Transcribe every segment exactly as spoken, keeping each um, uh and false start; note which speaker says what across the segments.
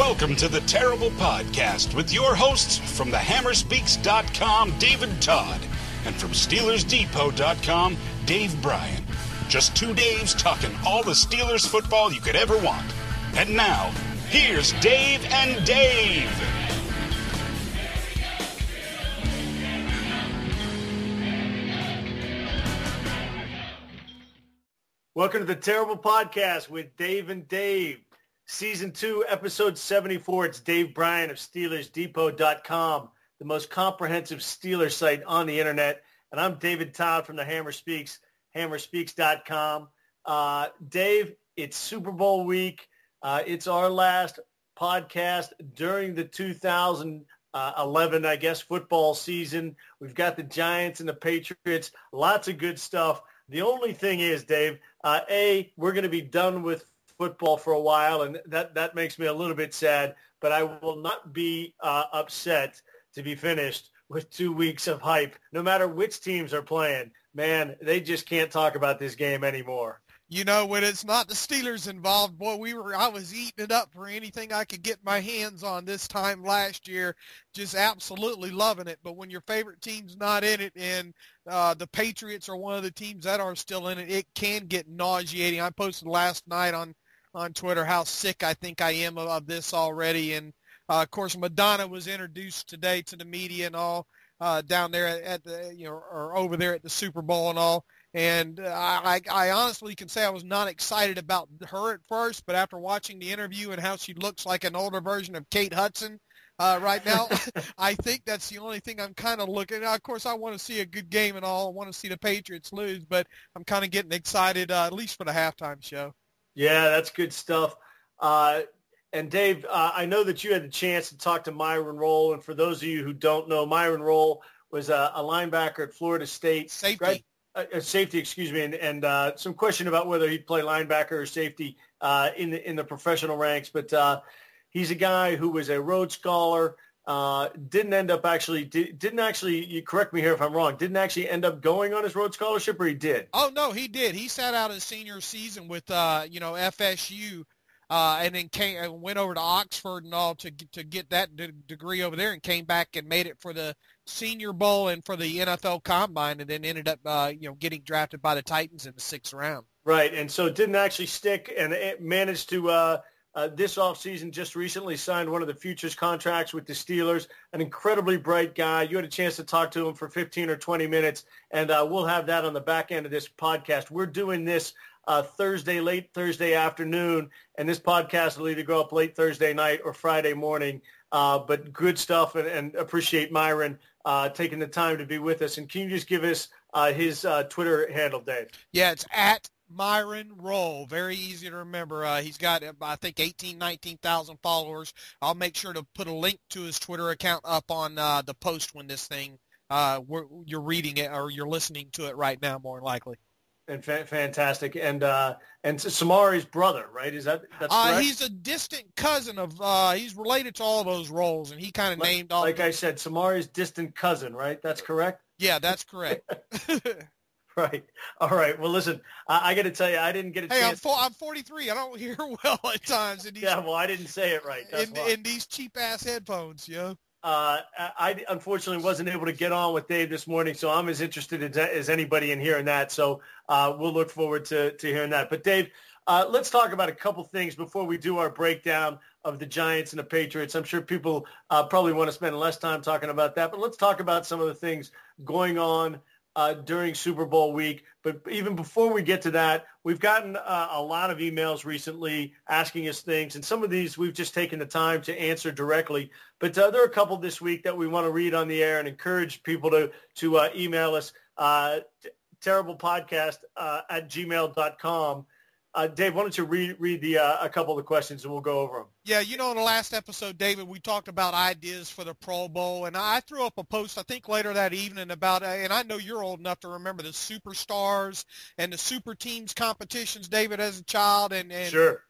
Speaker 1: Welcome to the Terrible Podcast with your hosts from the hammer speaks dot com, David Todd, and from Steelers Depot dot com, Dave Bryan. Just two Daves talking all the Steelers football you could ever want. And now, here's Dave and Dave.
Speaker 2: Welcome to the Terrible Podcast with Dave and Dave. Season two, episode seventy-four. It's Dave Bryan of Steelers Depot dot com, the most comprehensive Steelers site on the internet. And I'm David Todd from the Hammer Speaks, hammer speaks dot com. Uh, Dave, it's Super Bowl week. Uh, it's our last podcast during the two thousand eleven, I guess, football season. We've got the Giants and the Patriots. Lots of good stuff. The only thing is, Dave, uh, A, we're going to be done with football for a while, and that, that makes me a little bit sad, but I will not be uh, upset to be finished with two weeks of hype. No matter which teams are playing, man, they just can't talk about this game anymore.
Speaker 3: You know, when it's not the Steelers involved, boy, we were I was eating it up for anything I could get my hands on this time last year, just absolutely loving it. But when your favorite team's not in it and uh, the Patriots are one of the teams that are still in it, it can get nauseating. I posted last night on, on Twitter how sick I think I am of, of this already. And, uh, of course, Madonna was introduced today to the media and all uh, down there at, at the, you know, or over there at the Super Bowl and all. And uh, I, I honestly can say I was not excited about her at first, but after watching the interview and how she looks like an older version of Kate Hudson uh, right now, I think that's the only thing I'm kind of looking at. Of course, I want to see a good game and all. I want to see the Patriots lose, but I'm kind of getting excited, uh, at least for the halftime show.
Speaker 2: Yeah, that's good stuff. Uh, and, Dave, uh, I know that you had the chance to talk to Myron Rolle, and for those of you who don't know, Myron Rolle was a, a linebacker at Florida State.
Speaker 3: Safety.
Speaker 2: Grad- Uh, safety, excuse me, and, and uh, some question about whether he'd play linebacker or safety uh, in the in the professional ranks. But uh, he's a guy who was a Rhodes Scholar. Uh, didn't end up actually did, didn't actually. You correct me here if I'm wrong. Didn't actually end up going on his Rhodes Scholarship, or he did?
Speaker 3: Oh no, he did. He sat out his senior season with uh, you know F S U. Uh, and then came and went over to Oxford and all to to get that de- degree over there, and came back and made it for the Senior Bowl and for the N F L Combine, and then ended up uh, you know getting drafted by the Titans in the sixth round.
Speaker 2: Right, and so it didn't actually stick, and it managed to uh, uh, this offseason just recently signed one of the futures contracts with the Steelers. An incredibly bright guy. You had a chance to talk to him for fifteen or twenty minutes, and uh, we'll have that on the back end of this podcast. We're doing this Uh, Thursday, late Thursday afternoon, and this podcast will either go up late Thursday night or Friday morning. Uh, but good stuff, and, and appreciate Myron uh, taking the time to be with us. And can you just give us uh, his uh, Twitter handle, Dave?
Speaker 3: Yeah, it's at Myron Rolle. Very easy to remember. Uh, he's got, I think, eighteen, nineteen thousand followers. I'll make sure to put a link to his Twitter account up on uh, the post when this thing, uh, we're, you're reading it or you're listening to it right now, more than likely.
Speaker 2: And fa- fantastic, and uh, and Samari's brother, right? Is that that's
Speaker 3: uh,
Speaker 2: correct?
Speaker 3: He's a distant cousin of. Uh, he's related to all of those roles, and he kind of
Speaker 2: like,
Speaker 3: named all.
Speaker 2: Like
Speaker 3: I
Speaker 2: said, Samari's distant cousin, right? That's correct.
Speaker 3: Yeah, that's correct.
Speaker 2: Right. All right. Well, listen, I, I got to tell you, I didn't get a
Speaker 3: hey,
Speaker 2: chance.
Speaker 3: I'm, fo- I'm forty-three. I don't hear well at times. In these,
Speaker 2: yeah. Well, I didn't say it right. That's
Speaker 3: in,
Speaker 2: why.
Speaker 3: in these cheap ass headphones, yo.
Speaker 2: Uh, I unfortunately wasn't able to get on with Dave this morning, so I'm as interested as, as anybody in hearing that. So uh, we'll look forward to, to hearing that. But, Dave, uh, let's talk about a couple things before we do our breakdown of the Giants and the Patriots. I'm sure people uh, probably want to spend less time talking about that, but let's talk about some of the things going on uh, during Super Bowl week. But even before we get to that, we've gotten uh, a lot of emails recently asking us things, and some of these we've just taken the time to answer directly. But uh, there are a couple this week that we want to read on the air and encourage people to to uh, email us, uh, terriblepodcast uh, at gmail dot com. Uh, Dave, why don't you read, read the uh, a couple of the questions, and we'll go over them.
Speaker 3: Yeah, you know, in the last episode, David, we talked about ideas for the Pro Bowl, and I threw up a post, I think, later that evening about, and I know you're old enough to remember the Superstars and the Super Teams competitions, David, as a child, and, and
Speaker 2: Sure.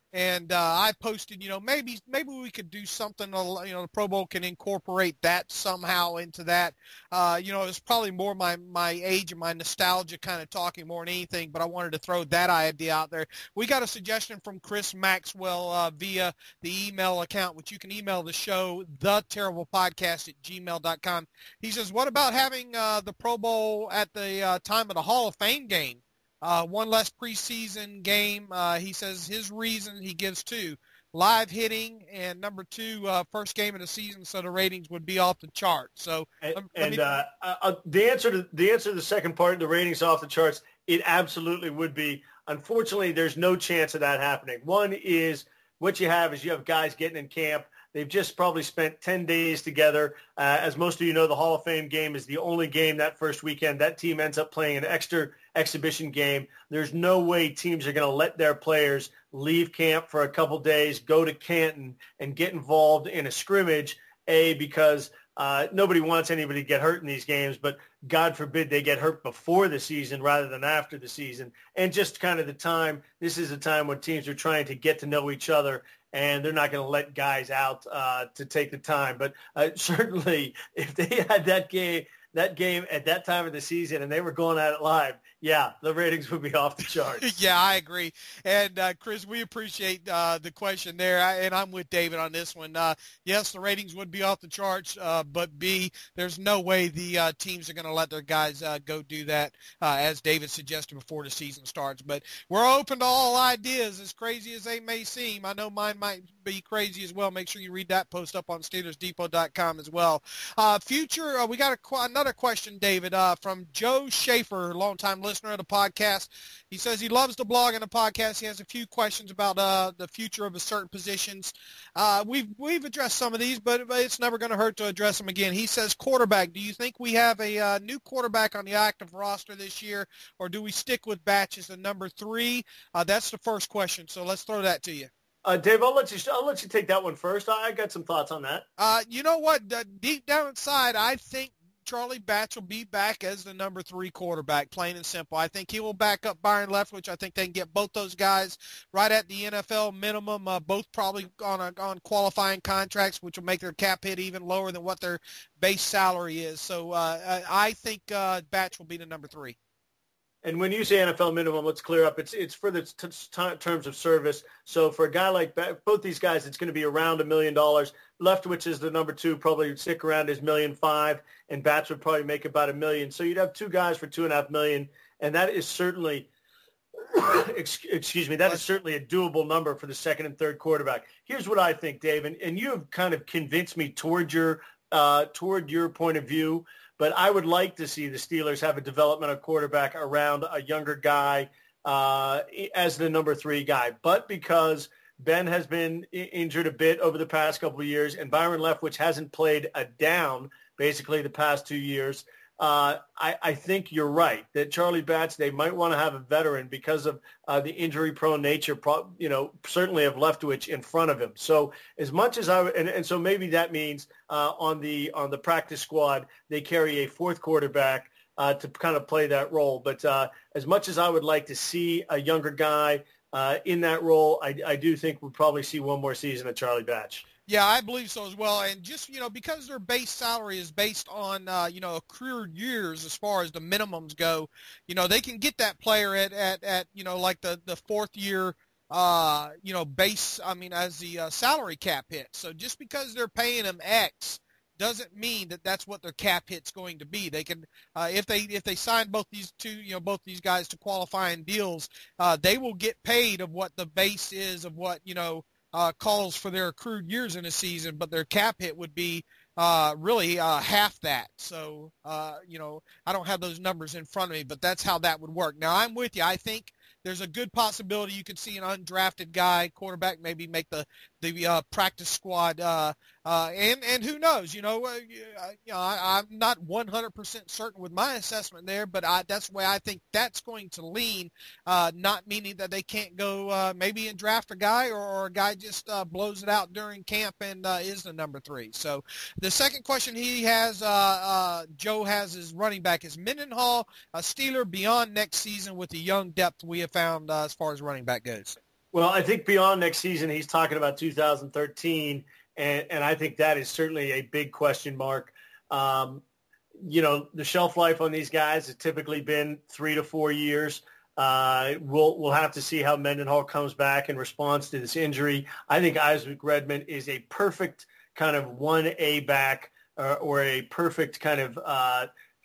Speaker 3: And uh, I posted, you know, maybe maybe we could do something, you know, the Pro Bowl can incorporate that somehow into that. Uh, you know, it's probably more my, my age and my nostalgia kind of talking more than anything, but I wanted to throw that idea out there. We got a suggestion from Chris Maxwell uh, via the email account, which you can email the show, the terrible podcast at gmail dot com. He says, what about having uh, the Pro Bowl at the uh, time of the Hall of Fame game? Uh, one less preseason game. Uh, he says his reason he gives two, live hitting, and number two, uh, first game of the season, so the ratings would be off the chart. So,
Speaker 2: and,
Speaker 3: um,
Speaker 2: and
Speaker 3: me...
Speaker 2: uh, uh, the answer to the answer to the second part, the ratings off the charts, it absolutely would be. Unfortunately, there's no chance of that happening. One is what you have is you have guys getting in camp. They've just probably spent ten days together. Uh, as most of you know, the Hall of Fame game is the only game that first weekend. That team ends up playing an extra exhibition game. There's no way teams are going to let their players leave camp for a couple days, go to Canton, and get involved in a scrimmage, A, because uh, nobody wants anybody to get hurt in these games, but God forbid they get hurt before the season rather than after the season. And just kind of the time, this is a time when teams are trying to get to know each other, and they're not going to let guys out uh, to take the time. But uh, certainly, if they had that game, that game at that time of the season, and they were going at it live, yeah, the ratings would be off the charts.
Speaker 3: Yeah, I agree. And, uh, Chris, we appreciate uh, the question there, I, and I'm with David on this one. Uh, yes, the ratings would be off the charts, uh, but, B, there's no way the uh, teams are going to let their guys uh, go do that, uh, as David suggested, before the season starts. But we're open to all ideas, as crazy as they may seem. I know mine might be crazy as well. Make sure you read that post up on Steelers Depot dot com as well. Uh, future, uh, we got a, another question, David, uh, from Joe Schaefer, longtime listener of the podcast. He says he loves the blog and the podcast. He has a few questions about uh, the future of a certain positions. Uh, we've we've addressed some of these, but it's never going to hurt to address them again. He says, quarterback, do you think we have a uh, new quarterback on the active roster this year, or do we stick with Batch as the number three? Uh, that's the first question, so let's throw that to you.
Speaker 2: Uh, Dave, I'll let you. I'll let you take that one first. I, I got some thoughts on that.
Speaker 3: Uh, you know what? Uh, deep down inside, I think Charlie Batch will be back as the number three quarterback, plain and simple. I think he will back up Byron Leftwich. I think they can get both those guys right at the N F L minimum, uh, both probably on a, on qualifying contracts, which will make their cap hit even lower than what their base salary is. So uh, I think uh, Batch will be the number three.
Speaker 2: And when you say N F L minimum, let's clear up. It's it's for the t- t- terms of service. So for a guy like both these guys, it's going to be around a million dollars. Leftwich is the number two, probably stick around his million five, and Batch would probably make about a million. So you'd have two guys for two and a half million, and that is certainly, excuse me, that is certainly a doable number for the second and third quarterback. Here's what I think, Dave, and, and you have kind of convinced me toward your uh, toward your point of view. But I would like to see the Steelers have a developmental quarterback around a younger guy uh, as the number three guy. But because Ben has been injured a bit over the past couple of years and Byron Leftwich hasn't played a down basically the past two years, uh, I, I think you're right that Charlie Batch, they might want to have a veteran because of uh, the injury-prone nature, pro- you know, certainly of Leftwich in front of him. So as much as I and, and so maybe that means uh, on the on the practice squad they carry a fourth quarterback uh, to kind of play that role. But uh, as much as I would like to see a younger guy uh, in that role, I, I do think we'll probably see one more season of Charlie Batch.
Speaker 3: Yeah, I believe so as well. And just, you know, because their base salary is based on, uh, you know, accrued years as far as the minimums go, you know, they can get that player at, at, at you know, like the, the fourth year, uh, you know, base, I mean, as the uh, salary cap hit. So just because they're paying them X doesn't mean that that's what their cap hit's going to be. They can, uh, if they if they sign both these two, you know, both these guys to qualifying deals, uh, they will get paid of what the base is of what, you know, Uh, calls for their accrued years in a season, but their cap hit would be uh, really uh, half that. So, uh, you know, I don't have those numbers in front of me, but that's how that would work. Now, I'm with you. I think there's a good possibility you could see an undrafted guy, quarterback, maybe make the the uh, practice squad, uh, uh, and and who knows? You know, uh, you know, I, I'm not one hundred percent certain with my assessment there, but I, that's the way I think that's going to lean. Uh, not meaning that they can't go uh, maybe and draft a guy, or, or a guy just uh, blows it out during camp and uh, is the number three. So the second question he has, uh, uh, Joe has, is running back. Is Mendenhall a Steeler beyond next season with the young depth we have found uh, as far as running back goes?
Speaker 2: Well, I think beyond next season, he's talking about two thousand thirteen, and, and I think that is certainly a big question mark. Um, you know, the shelf life on these guys has typically been three to four years. Uh, we'll we'll have to see how Mendenhall comes back in response to this injury. I think Isaac Redman is a perfect kind of one A back or, or a perfect kind of uh,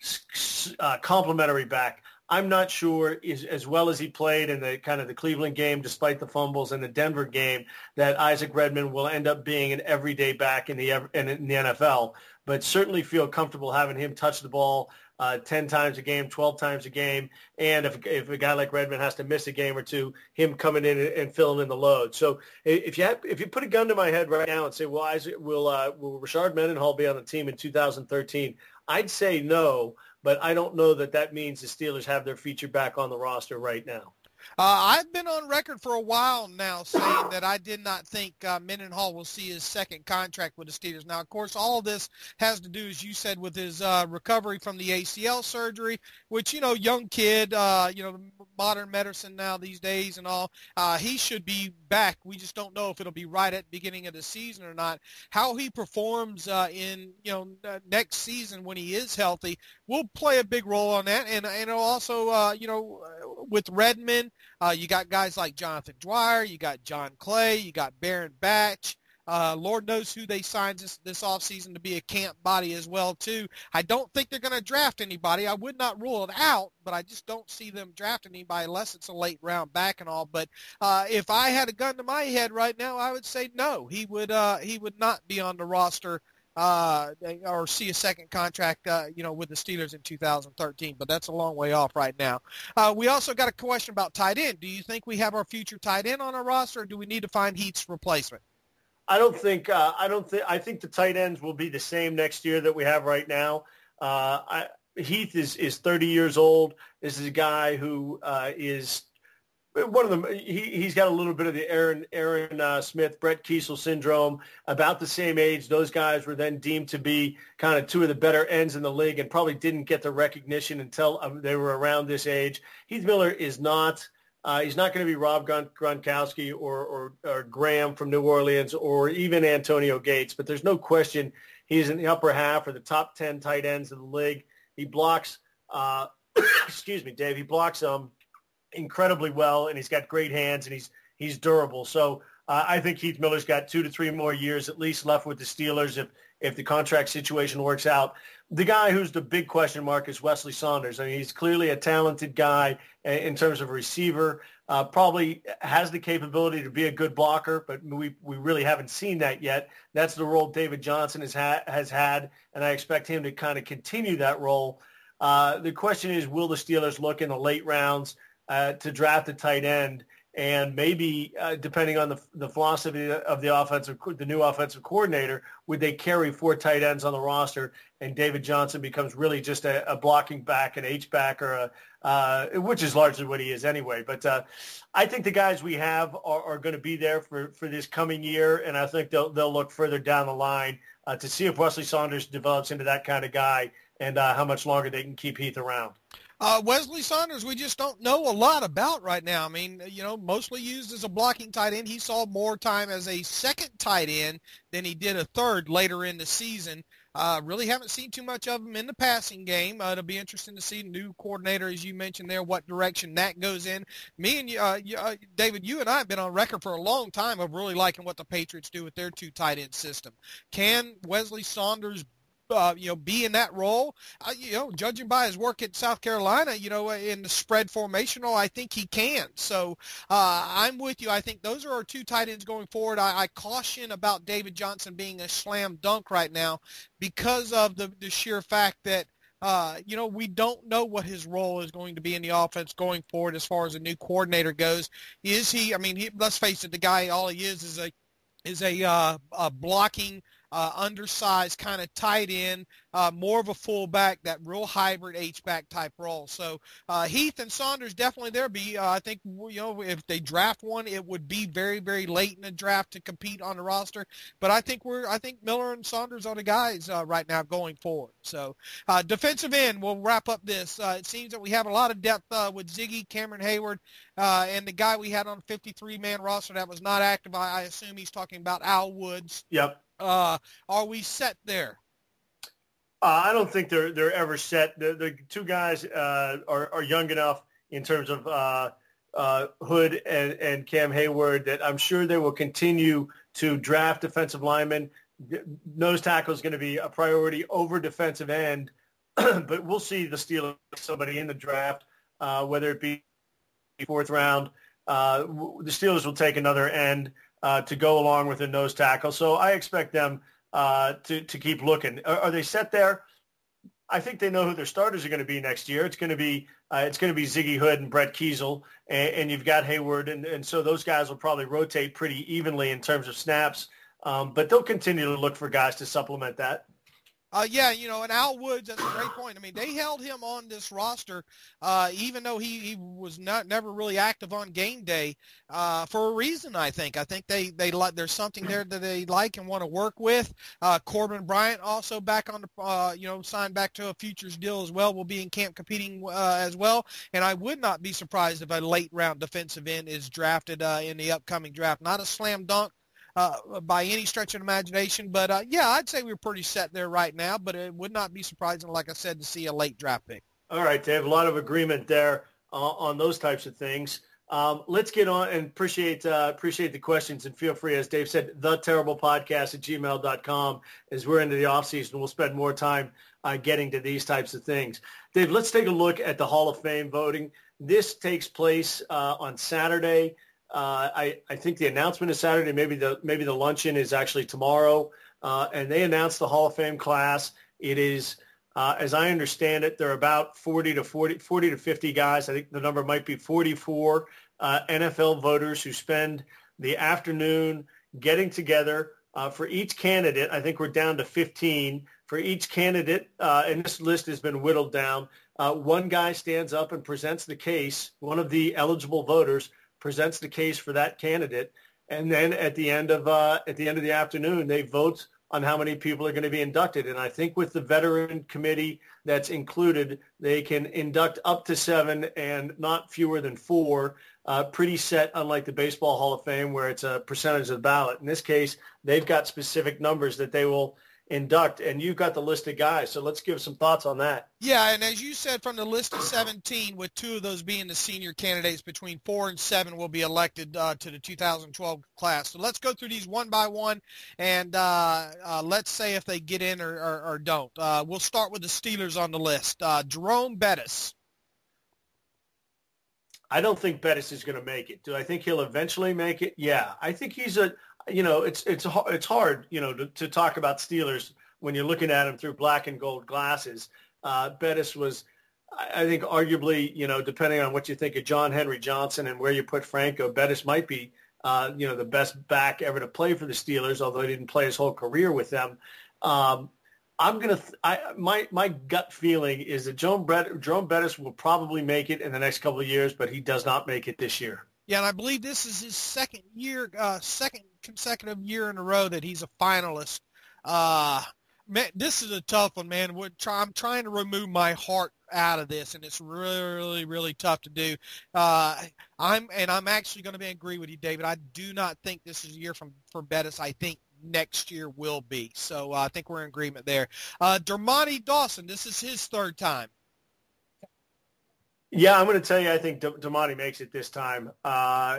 Speaker 2: uh, complementary back. I'm not sure, is, as well as he played in the kind of the Cleveland game, despite the fumbles, and the Denver game, that Isaac Redman will end up being an everyday back in the in the N F L. But certainly feel comfortable having him touch the ball uh, ten times a game, twelve times a game, and if if a guy like Redman has to miss a game or two, him coming in and, and filling in the load. So if you have, if you put a gun to my head right now and say, well, Isaac, will uh, will Rashard Mendenhall be on the team in two thousand thirteen? I'd say no. But I don't know that that means the Steelers have their feature back on the roster right now.
Speaker 3: Uh, I've been on record for a while now saying that I did not think uh, Mendenhall will see his second contract with the Steelers. Now, of course, all of this has to do, as you said, with his uh, recovery from the A C L surgery, which, you know, young kid, uh, you know, modern medicine now these days and all, uh, he should be back. We just don't know if it'll be right at the beginning of the season or not. How he performs uh, in, you know, uh, next season when he is healthy will play a big role on that. And, and also, uh, you know, with Redman, Uh, you got guys like Jonathan Dwyer, you got John Clay, you got Baron Batch. Uh, Lord knows who they signed this, this offseason to be a camp body as well, too. I don't think they're going to draft anybody. I would not rule it out, but I just don't see them drafting anybody unless it's a late round back and all. But uh, if I had a gun to my head right now, I would say no. He would uh, he would not be on the roster uh, or see a second contract, uh, you know, with the Steelers in two thousand thirteen, but that's a long way off right now. Uh, we also got a question about tight end. Do you think we have our future tight end on our roster, or do we need to find Heath's replacement?
Speaker 2: I don't think, uh, I don't think, I think the tight ends will be the same next year that we have right now. Uh, I, Heath is, is thirty years old. This is a guy who uh, is one of them. He, he's got a little bit of the Aaron Aaron uh, Smith, Brett Kiesel syndrome. About the same age, those guys were then deemed to be kind of two of the better ends in the league, and probably didn't get the recognition until um, they were around this age. Heath Miller is not. Uh, he's not going to be Rob Gronkowski or, or, or Graham from New Orleans, or even Antonio Gates, but there's no question he's in the upper half or the top ten tight ends in the league. He blocks. Uh, excuse me, Dave. He blocks them. Um, incredibly well, and he's got great hands, and he's he's durable. So uh, I think Heath Miller's got two to three more years at least left with the Steelers if if the contract situation works out. The guy who's the big question mark is Wesley Saunders. I mean, he's clearly a talented guy in terms of a receiver, uh, probably has the capability to be a good blocker, but we we really haven't seen that yet. That's the role David Johnson has, ha- has had, and I expect him to kind of continue that role. Uh, the question is, will the Steelers look in the late rounds Uh, to draft a tight end, and maybe uh, depending on the the philosophy of the offensive, the new offensive coordinator, would they carry four tight ends on the roster, and David Johnson becomes really just a, a blocking back, an H back, or a uh, which is largely what he is anyway. But uh, I think the guys we have are, are going to be there for, for this coming year, and I think they'll they'll look further down the line uh, to see if Wesley Saunders develops into that kind of guy, and uh, how much longer they can keep Heath around.
Speaker 3: Uh, Wesley Saunders, we just don't know a lot about right now. I mean, you know, mostly used as a blocking tight end. He saw more time as a second tight end than he did a third later in the season. Uh, really haven't seen too much of him in the passing game. Uh, it'll be interesting to see new coordinator, as you mentioned there, what direction that goes in. Me and uh, you, uh, David, you and I have been on record for a long time of really liking what the Patriots do with their two tight end system. Can Wesley Saunders Uh, you know, be in that role? Uh, you know, judging by his work at South Carolina, you know, in the spread formational, I think he can. So uh, I'm with you. I think those are our two tight ends going forward. I, I caution about David Johnson being a slam dunk right now because of the, the sheer fact that, uh, you know, we don't know what his role is going to be in the offense going forward as far as a new coordinator goes. Is he, I mean, he, let's face it, the guy, all he is is a, is a, uh, a blocking, Uh, undersized kind of tight end, uh, more of a fullback, that real hybrid H-back type role. So uh, Heath and Saunders definitely there. Be uh, I think you know if they draft one, it would be very very late in the draft to compete on the roster. But I think we're I think Miller and Saunders are the guys uh, right now going forward. So uh, defensive end, we'll wrap up this. Uh, it seems that we have a lot of depth uh, with Ziggy, Cameron Hayward, uh, and the guy we had on fifty-three man roster that was not active. I, I assume he's talking about Al Woods.
Speaker 2: Yep.
Speaker 3: Uh, are we set there?
Speaker 2: Uh, I don't think they're they're ever set. The, the two guys uh, are are young enough in terms of uh, uh, Hood and, and Cam Hayward that I'm sure they will continue to draft defensive linemen. Nose tackle is going to be a priority over defensive end, but we'll see the Steelers somebody in the draft, uh, whether it be fourth round. Uh, the Steelers will take another end uh, to go along with a nose tackle. So I expect them uh, to to keep looking. Are, are they set there? I think they know who their starters are going to be next year. It's going to be uh, it's going to be Ziggy Hood and Brett Kiesel, and, and you've got Hayward, and, and so those guys will probably rotate pretty evenly in terms of snaps. Um, but they'll continue to look for guys to supplement that.
Speaker 3: Uh, yeah, you know, and Al Woods, that's a great point. I mean, they held him on this roster, uh, even though he, he was not never really active on game day, uh, for a reason, I think. I think they, they like there's something there that they like and want to work with. Uh, Corbin Bryant also back on the, uh, you know, signed back to a futures deal as well, will be in camp competing uh, as well. And I would not be surprised if a late round defensive end is drafted uh, in the upcoming draft. Not a slam dunk. Uh, by any stretch of imagination. But, uh, yeah, I'd say we're pretty set there right now, but it would not be surprising, like I said, to see a late draft pick.
Speaker 2: All right, Dave, a lot of agreement there uh, on those types of things. Um, let's get on and appreciate uh, appreciate the questions, and feel free, as Dave said, the terrible podcast at gmail dot com. As we're into the offseason, we'll spend more time uh, getting to these types of things. Dave, let's take a look at the Hall of Fame voting. This takes place uh, on Saturday. Uh, I, I think the announcement is Saturday. Maybe the maybe the luncheon is actually tomorrow. Uh, and they announced the Hall of Fame class. It is, uh, as I understand it, there are about forty to forty, forty to fifty guys. I think the number might be forty-four uh, N F L voters who spend the afternoon getting together. Uh, for each candidate, I think we're down to fifteen. For each candidate, uh, and this list has been whittled down, uh, one guy stands up and presents the case. One of the eligible voters presents the case for that candidate, and then at the end of uh, at the end of the afternoon, they vote on how many people are going to be inducted. And I think with the veteran committee that's included, they can induct up to seven and not fewer than four. Uh, pretty set, unlike the Baseball Hall of Fame, where it's a percentage of the ballot. In this case, they've got specific numbers that they will induct, and you've got the list of guys. So let's give some thoughts on that.
Speaker 3: Yeah, and as you said, from the list of seventeen, with two of those being the senior candidates, between four and seven will be elected uh, to the two thousand twelve class. So let's go through these one by one, and uh, uh, let's say if they get in or, or, or don't. Uh, we'll start with the Steelers on the list. Uh, Jerome Bettis.
Speaker 2: I don't think Bettis is going to make it. Do I think he'll eventually make it? Yeah. I think he's a, you know, it's it's it's hard, you know, to, to talk about Steelers when you're looking at him through black and gold glasses. Uh, Bettis was, I think, arguably, you know, depending on what you think of John Henry Johnson and where you put Franco, Bettis might be, uh, you know, the best back ever to play for the Steelers, although he didn't play his whole career with them. Um, I'm going to th- – I my my gut feeling is that Jerome, Brett, Jerome Bettis will probably make it in the next couple of years, but he does not make it this year.
Speaker 3: Yeah, and I believe this is his second year, uh, second consecutive year in a row that he's a finalist. Uh, man, this is a tough one, man. We're try, I'm trying to remove my heart out of this, and it's really, really, really tough to do. Uh, I'm and I'm actually going to agree with you, David. I do not think this is a year from for Bettis. I think next year will be. So uh, I think we're in agreement there. Uh, Dermontti Dawson, this is his third time.
Speaker 2: Yeah, I'm going to tell you, I think D- Dermontti makes it this time. Uh,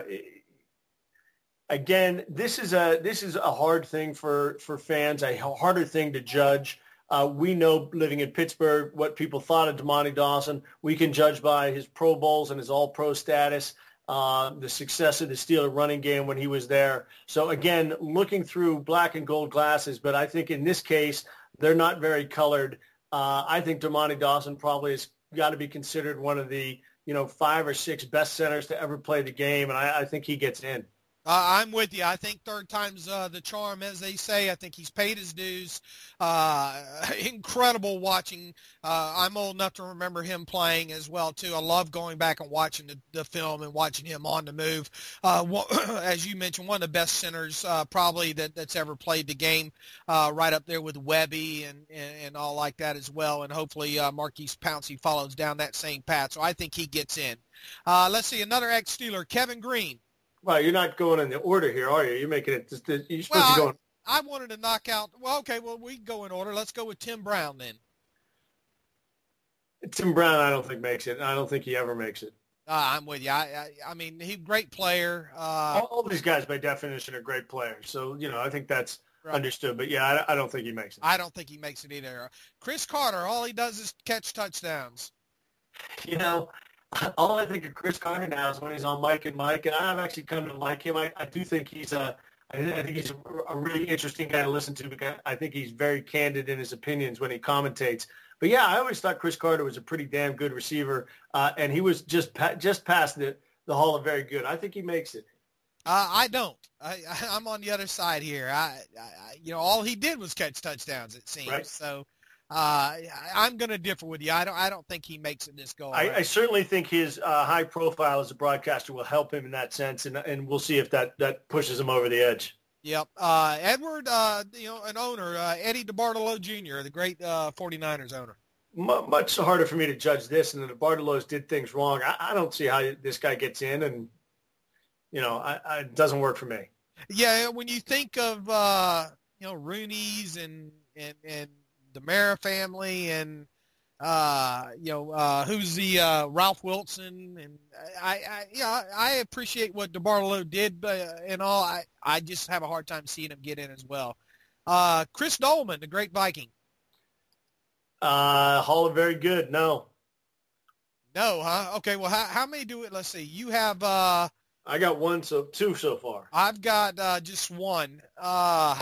Speaker 2: again, this is a this is a hard thing for, for fans, a harder thing to judge. Uh, we know, living in Pittsburgh, what people thought of Dermontti Dawson. We can judge by his Pro Bowls and his All-Pro status, uh, the success of the Steeler running game when he was there. So, again, looking through black and gold glasses, but I think in this case, they're not very colored. Uh, I think Dermontti Dawson probably has got to be considered one of the, you know, five or six best centers to ever play the game, and I, I think he gets in.
Speaker 3: Uh, I'm with you. I think third time's uh, the charm, as they say. I think he's paid his dues. Uh, incredible watching. Uh, I'm old enough to remember him playing as well, too. I love going back and watching the, the film and watching him on the move. Uh, one, as you mentioned, one of the best centers uh, probably that, that's ever played the game, uh, right up there with Webby and, and, and all like that as well. And hopefully uh, Marquise Pouncey follows down that same path. So I think he gets in. Uh, let's see, another ex-Steeler, Kevin Green.
Speaker 2: Well, you're not going in the order here, are you? You're making it. You're supposed
Speaker 3: well,
Speaker 2: to go. In...
Speaker 3: I, I wanted to knock out. Well, okay. Well, we can go in order. Let's go with Tim Brown then.
Speaker 2: Tim Brown, I don't think makes it. I don't think he ever makes it.
Speaker 3: Uh, I'm with you. I, I, I mean, he's a great player. Uh,
Speaker 2: all, all these guys, by definition, are great players. So you know, I think that's
Speaker 3: right.
Speaker 2: understood. But yeah, I, I don't think he makes it.
Speaker 3: I don't think he makes it either. Chris Carter, all he does is catch touchdowns.
Speaker 2: You know. All I think of Chris Carter now is when he's on Mike and Mike, and I've actually come to like him. I, I do think he's a, I think he's a, a really interesting guy to listen to because I think he's very candid in his opinions when he commentates. But yeah, I always thought Chris Carter was a pretty damn good receiver, uh, and he was just pa- just past the the Hall of Very Good. I think he makes it.
Speaker 3: Uh, I don't. I, I'm on the other side here. I, I, you know, all he did was catch touchdowns. It seems
Speaker 2: right.
Speaker 3: so. Uh, I'm going to differ with you. I don't. I don't think he makes it this go.
Speaker 2: I, I certainly think his uh, high profile as a broadcaster will help him in that sense, and and we'll see if that, that pushes him over the edge.
Speaker 3: Yep. Uh, Edward, uh, you know, an owner, uh, Eddie DeBartolo Junior, the great uh, 49ers owner.
Speaker 2: M- much harder for me to judge this, and the DeBartolos did things wrong. I, I don't see how this guy gets in, and you know, I, I, it doesn't work for me.
Speaker 3: Yeah, when you think of uh, you know Rooney's and and and the Mara family and, uh, you know, uh, who's the, uh, Ralph Wilson. And I, I, yeah, I appreciate what DeBartolo did, but and all, I, I just have a hard time seeing him get in as well. Uh, Chris Dolman, the great Viking.
Speaker 2: Uh, Hall of Very Good. No.
Speaker 3: No, huh? Okay. Well, how, how many do it? Let's see. You have, uh,
Speaker 2: I got one, so two so far.
Speaker 3: I've got, uh, just one. Uh,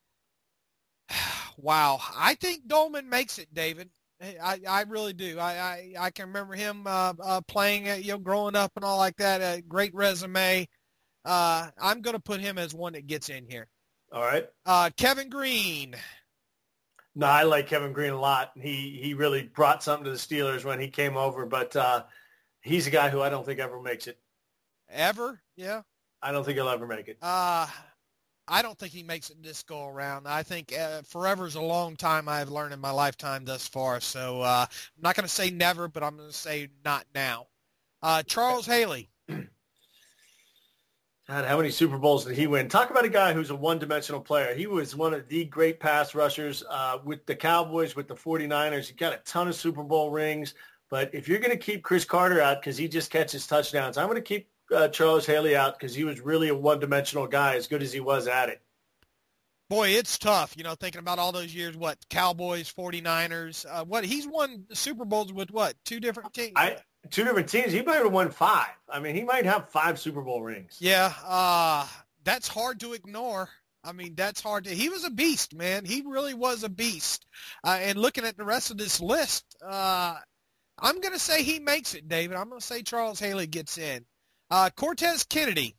Speaker 3: Wow. I think Dolman makes it, David. I, I really do. I, I, I can remember him uh, uh, playing, uh, you know, growing up and all like that. A great resume. Uh, I'm going to put him as one that gets in here.
Speaker 2: All right.
Speaker 3: Uh, Kevin Green.
Speaker 2: No, I like Kevin Green a lot. He he really brought something to the Steelers when he came over, but uh, he's a guy who I don't think ever makes it.
Speaker 3: Ever? Yeah.
Speaker 2: I don't think he'll ever make it.
Speaker 3: Uh, I don't think he makes it this go around. I think uh, forever is a long time I've learned in my lifetime thus far. So uh, I'm not going to say never, but I'm going to say not now. Uh, Charles Haley.
Speaker 2: God, how many Super Bowls did he win? Talk about a guy who's a one-dimensional player. He was one of the great pass rushers uh, with the Cowboys, with the 49ers. He got a ton of Super Bowl rings. But if you're going to keep Chris Carter out because he just catches touchdowns, I'm going to keep Uh, Charles Haley out because he was really a one-dimensional guy as good as he was at it.
Speaker 3: Boy, it's tough, you know, thinking about all those years, what, Cowboys, 49ers, uh, what, he's won Super Bowls with what, two different teams?
Speaker 2: I, two different teams. He might have won five. I mean, he might have five Super Bowl rings.
Speaker 3: Yeah, uh, that's hard to ignore. I mean, that's hard to, he was a beast, man. He really was a beast. Uh, and looking at the rest of this list, uh, I'm going to say he makes it, David. I'm going to say Charles Haley gets in. Uh, Cortez Kennedy.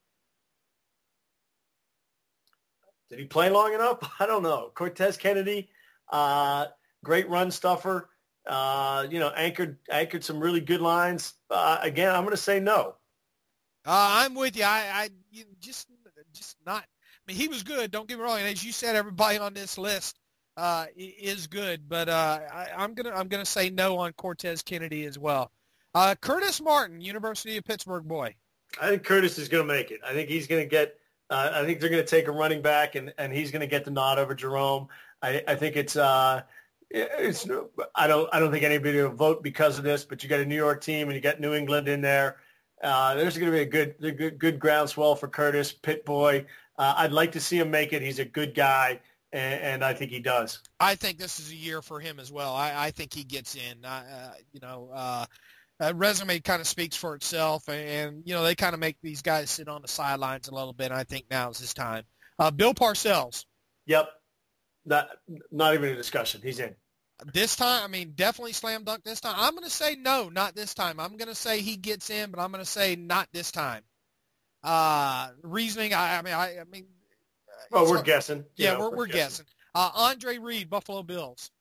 Speaker 2: Did he play long enough? I don't know. Cortez Kennedy, uh, great run stuffer. Uh, you know, anchored anchored some really good lines. Uh, again, I'm going to say no.
Speaker 3: Uh, I'm with you. I, I you just just not. I mean, he was good. Don't get me wrong. And as you said, everybody on this list uh, is good. But uh, I, I'm gonna I'm gonna say no on Cortez Kennedy as well. Uh, Curtis Martin, University of Pittsburgh boy.
Speaker 2: I think Curtis is going to make it. I think he's going to get uh, – I think they're going to take a running back, and, and he's going to get the nod over Jerome. I, I think it's uh, – it's, I don't I don't think anybody will vote because of this, but you got a New York team and you got New England in there. Uh, there's going to be a good, a good good groundswell for Curtis, Pitt boy. Uh, I'd like to see him make it. He's a good guy, and, and I think he does.
Speaker 3: I think this is a year for him as well. I, I think he gets in. Uh, you know, uh, uh, resume kind of speaks for itself, and, and you know they kind of make these guys sit on the sidelines a little bit. And I think now is his time. Uh, Bill Parcells.
Speaker 2: Yep, not not even a discussion. He's in.
Speaker 3: This time, I mean, definitely slam dunk this time. I'm going to say no, not this time. I'm going to say he gets in, but I'm going to say not this time. Uh, reasoning, I, I mean, I, I mean.
Speaker 2: Well, we're guessing.
Speaker 3: Yeah,
Speaker 2: know,
Speaker 3: we're,
Speaker 2: we're
Speaker 3: we're
Speaker 2: guessing.
Speaker 3: guessing. Uh, Andre Reed, Buffalo Bills.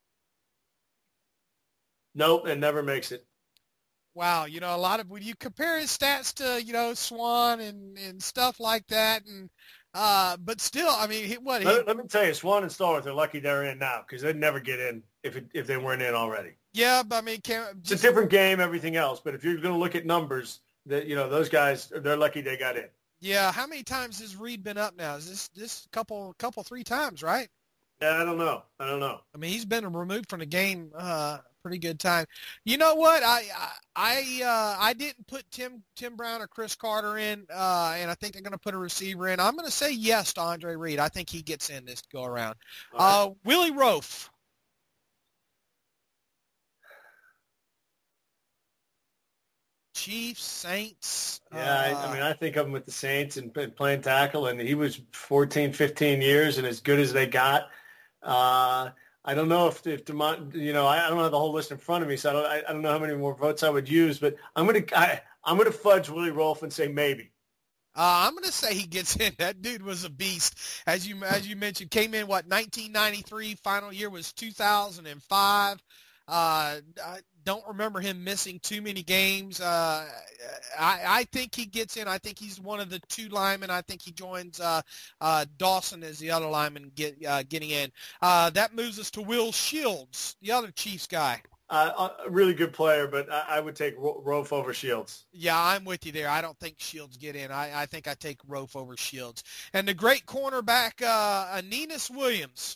Speaker 2: Nope, and never makes it.
Speaker 3: Wow, you know, a lot of when you compare his stats to, you know, Swan and, and stuff like that, and uh, but still, I mean, he, what? He,
Speaker 2: Let, let me tell you, Swan and Stallworth are lucky they're in now because they'd never get in if it, if they weren't in already.
Speaker 3: Yeah, but I mean, can,
Speaker 2: just, it's a different game, everything else. But if you're going to look at numbers, that you know those guys, they're lucky they got in.
Speaker 3: Yeah, how many times has Reed been up now? Is this this couple couple three times, right?
Speaker 2: Yeah, I don't know. I don't know.
Speaker 3: I mean, he's been removed from the game uh, pretty good time. You know what? I I uh, I didn't put Tim Tim Brown or Chris Carter in, uh, and I think they're going to put a receiver in. I'm going to say yes to Andre Reed. I think he gets in this go around. Right. Uh, Willie Roaf. Chiefs, Saints.
Speaker 2: Yeah, uh, I, I mean, I think of him with the Saints and, and playing tackle, and he was fourteen, fifteen years and as good as they got. Uh, I don't know if, if DeMont, you know, I, I don't have the whole list in front of me, so I don't, I, I don't know how many more votes I would use, but I'm going to, I, I'm going to fudge Willie Roaf and say maybe.
Speaker 3: Uh, I'm going to say he gets in. That dude was a beast. As you, as you mentioned, came in, what, nineteen ninety-three, final year was two thousand five. Uh, I don't remember him missing too many games. Uh, I, I think he gets in. I think he's one of the two linemen. I think he joins uh, uh, Dawson as the other lineman get, uh, getting in. Uh, that moves us to Will Shields, the other Chiefs guy.
Speaker 2: Uh, a really good player, but I, I would take Roaf over Shields.
Speaker 3: Yeah, I'm with you there. I don't think Shields get in. I, I think I take Roaf over Shields. And the great cornerback, uh, Aeneas Williams.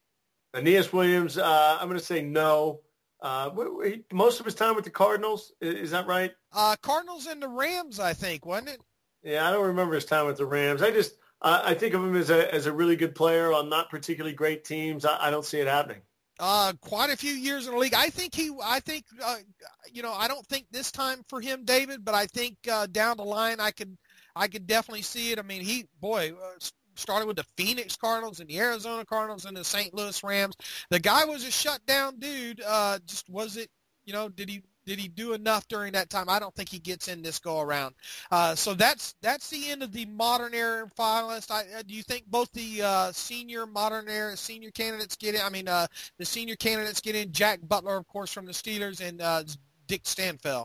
Speaker 2: Aeneas Williams, uh, I'm going to say no. Uh, he, most of his time with the Cardinals, is that right?
Speaker 3: Uh, Cardinals and the Rams, I think, wasn't it?
Speaker 2: Yeah, I don't remember his time with the Rams. I just, uh, I think of him as a as a really good player on not particularly great teams. I, I don't see it happening.
Speaker 3: Uh, quite a few years in the league. I think he, I think, uh, you know, I don't think this time for him, David, but I think uh, down the line I could, I could definitely see it. I mean, he, boy, uh, started with the Phoenix Cardinals and the Arizona Cardinals and the Saint Louis Rams. The guy was a shutdown dude. Uh, just was it, you know, did he did he do enough during that time? I don't think he gets in this go around. Uh, so that's that's the end of the modern era finalists. I, uh, do you think both the uh, senior modern era senior candidates get in? I mean, uh, the senior candidates get in. Jack Butler, of course, from the Steelers, and uh, Dick Stanfel.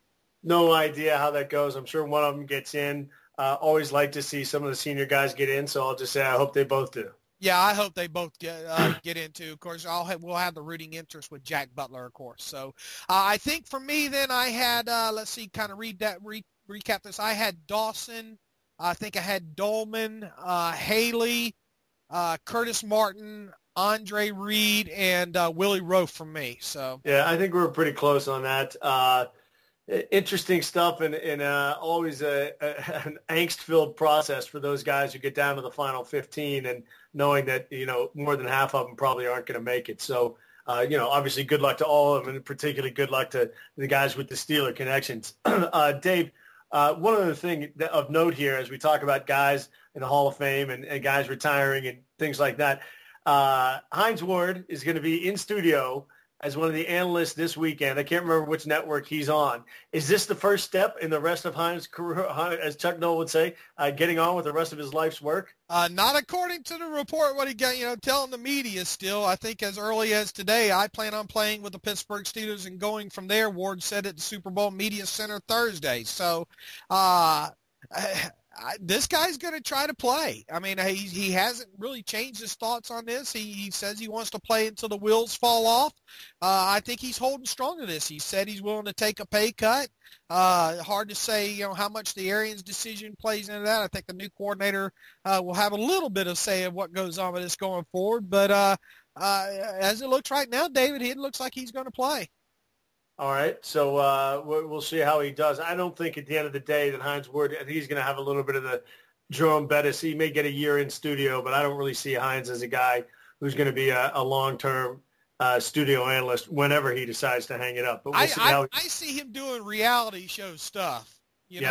Speaker 2: No idea how that goes. I'm sure one of them gets in. Uh, always like to see some of the senior guys get in, so I'll just say I hope they both do.
Speaker 3: Yeah, I hope they both get uh, get into. Of course, I'll have, we'll have the rooting interest with Jack Butler, of course. So uh, I think for me, then I had uh, let's see, kind of read that re- recap this. I had Dawson. I think I had Dolman, uh, Haley, uh, Curtis Martin, Andre Reed, and uh, Willie Roaf from me. So
Speaker 2: yeah, I think we were pretty close on that. Uh, Interesting stuff, and, and uh, always a, a, an angst-filled process for those guys who get down to the final fifteen and knowing that, you know, more than half of them probably aren't going to make it. So, uh, you know, obviously good luck to all of them, and particularly good luck to the guys with the Steeler connections. uh, Dave, uh, one other thing of note here as we talk about guys in the Hall of Fame and, and guys retiring and things like that, uh, Hines Ward is going to be in studio as one of the analysts this weekend. I can't remember which network he's on. Is this the first step in the rest of Hines' career, as Chuck Noll would say, uh, getting on with the rest of his life's work?
Speaker 3: Uh, not according to the report, what he got, you know, telling the media still. I think as early as today, I plan on playing with the Pittsburgh Steelers and going from there, Ward said at the Super Bowl Media Center Thursday. So, uh, I, I, this guy's going to try to play. I mean, he he hasn't really changed his thoughts on this. He, he says he wants to play until the wheels fall off. Uh, I think he's holding strong to this. He said he's willing to take a pay cut. Uh, hard to say, you know, how much the Arians' decision plays into that. I think the new coordinator uh, will have a little bit of say of what goes on with this going forward. But uh, uh, as it looks right now, David, it looks like he's going to play.
Speaker 2: All right, so uh, we'll see how he does. I don't think at the end of the day that Hines Ward, I think he's going to have a little bit of the Jerome Bettis. He may get a year in studio, but I don't really see Hines as a guy who's going to be a, a long-term uh, studio analyst whenever he decides to hang it up. But we'll
Speaker 3: I,
Speaker 2: see
Speaker 3: I,
Speaker 2: how he...
Speaker 3: I see him doing reality show stuff, you
Speaker 2: yeah.
Speaker 3: know?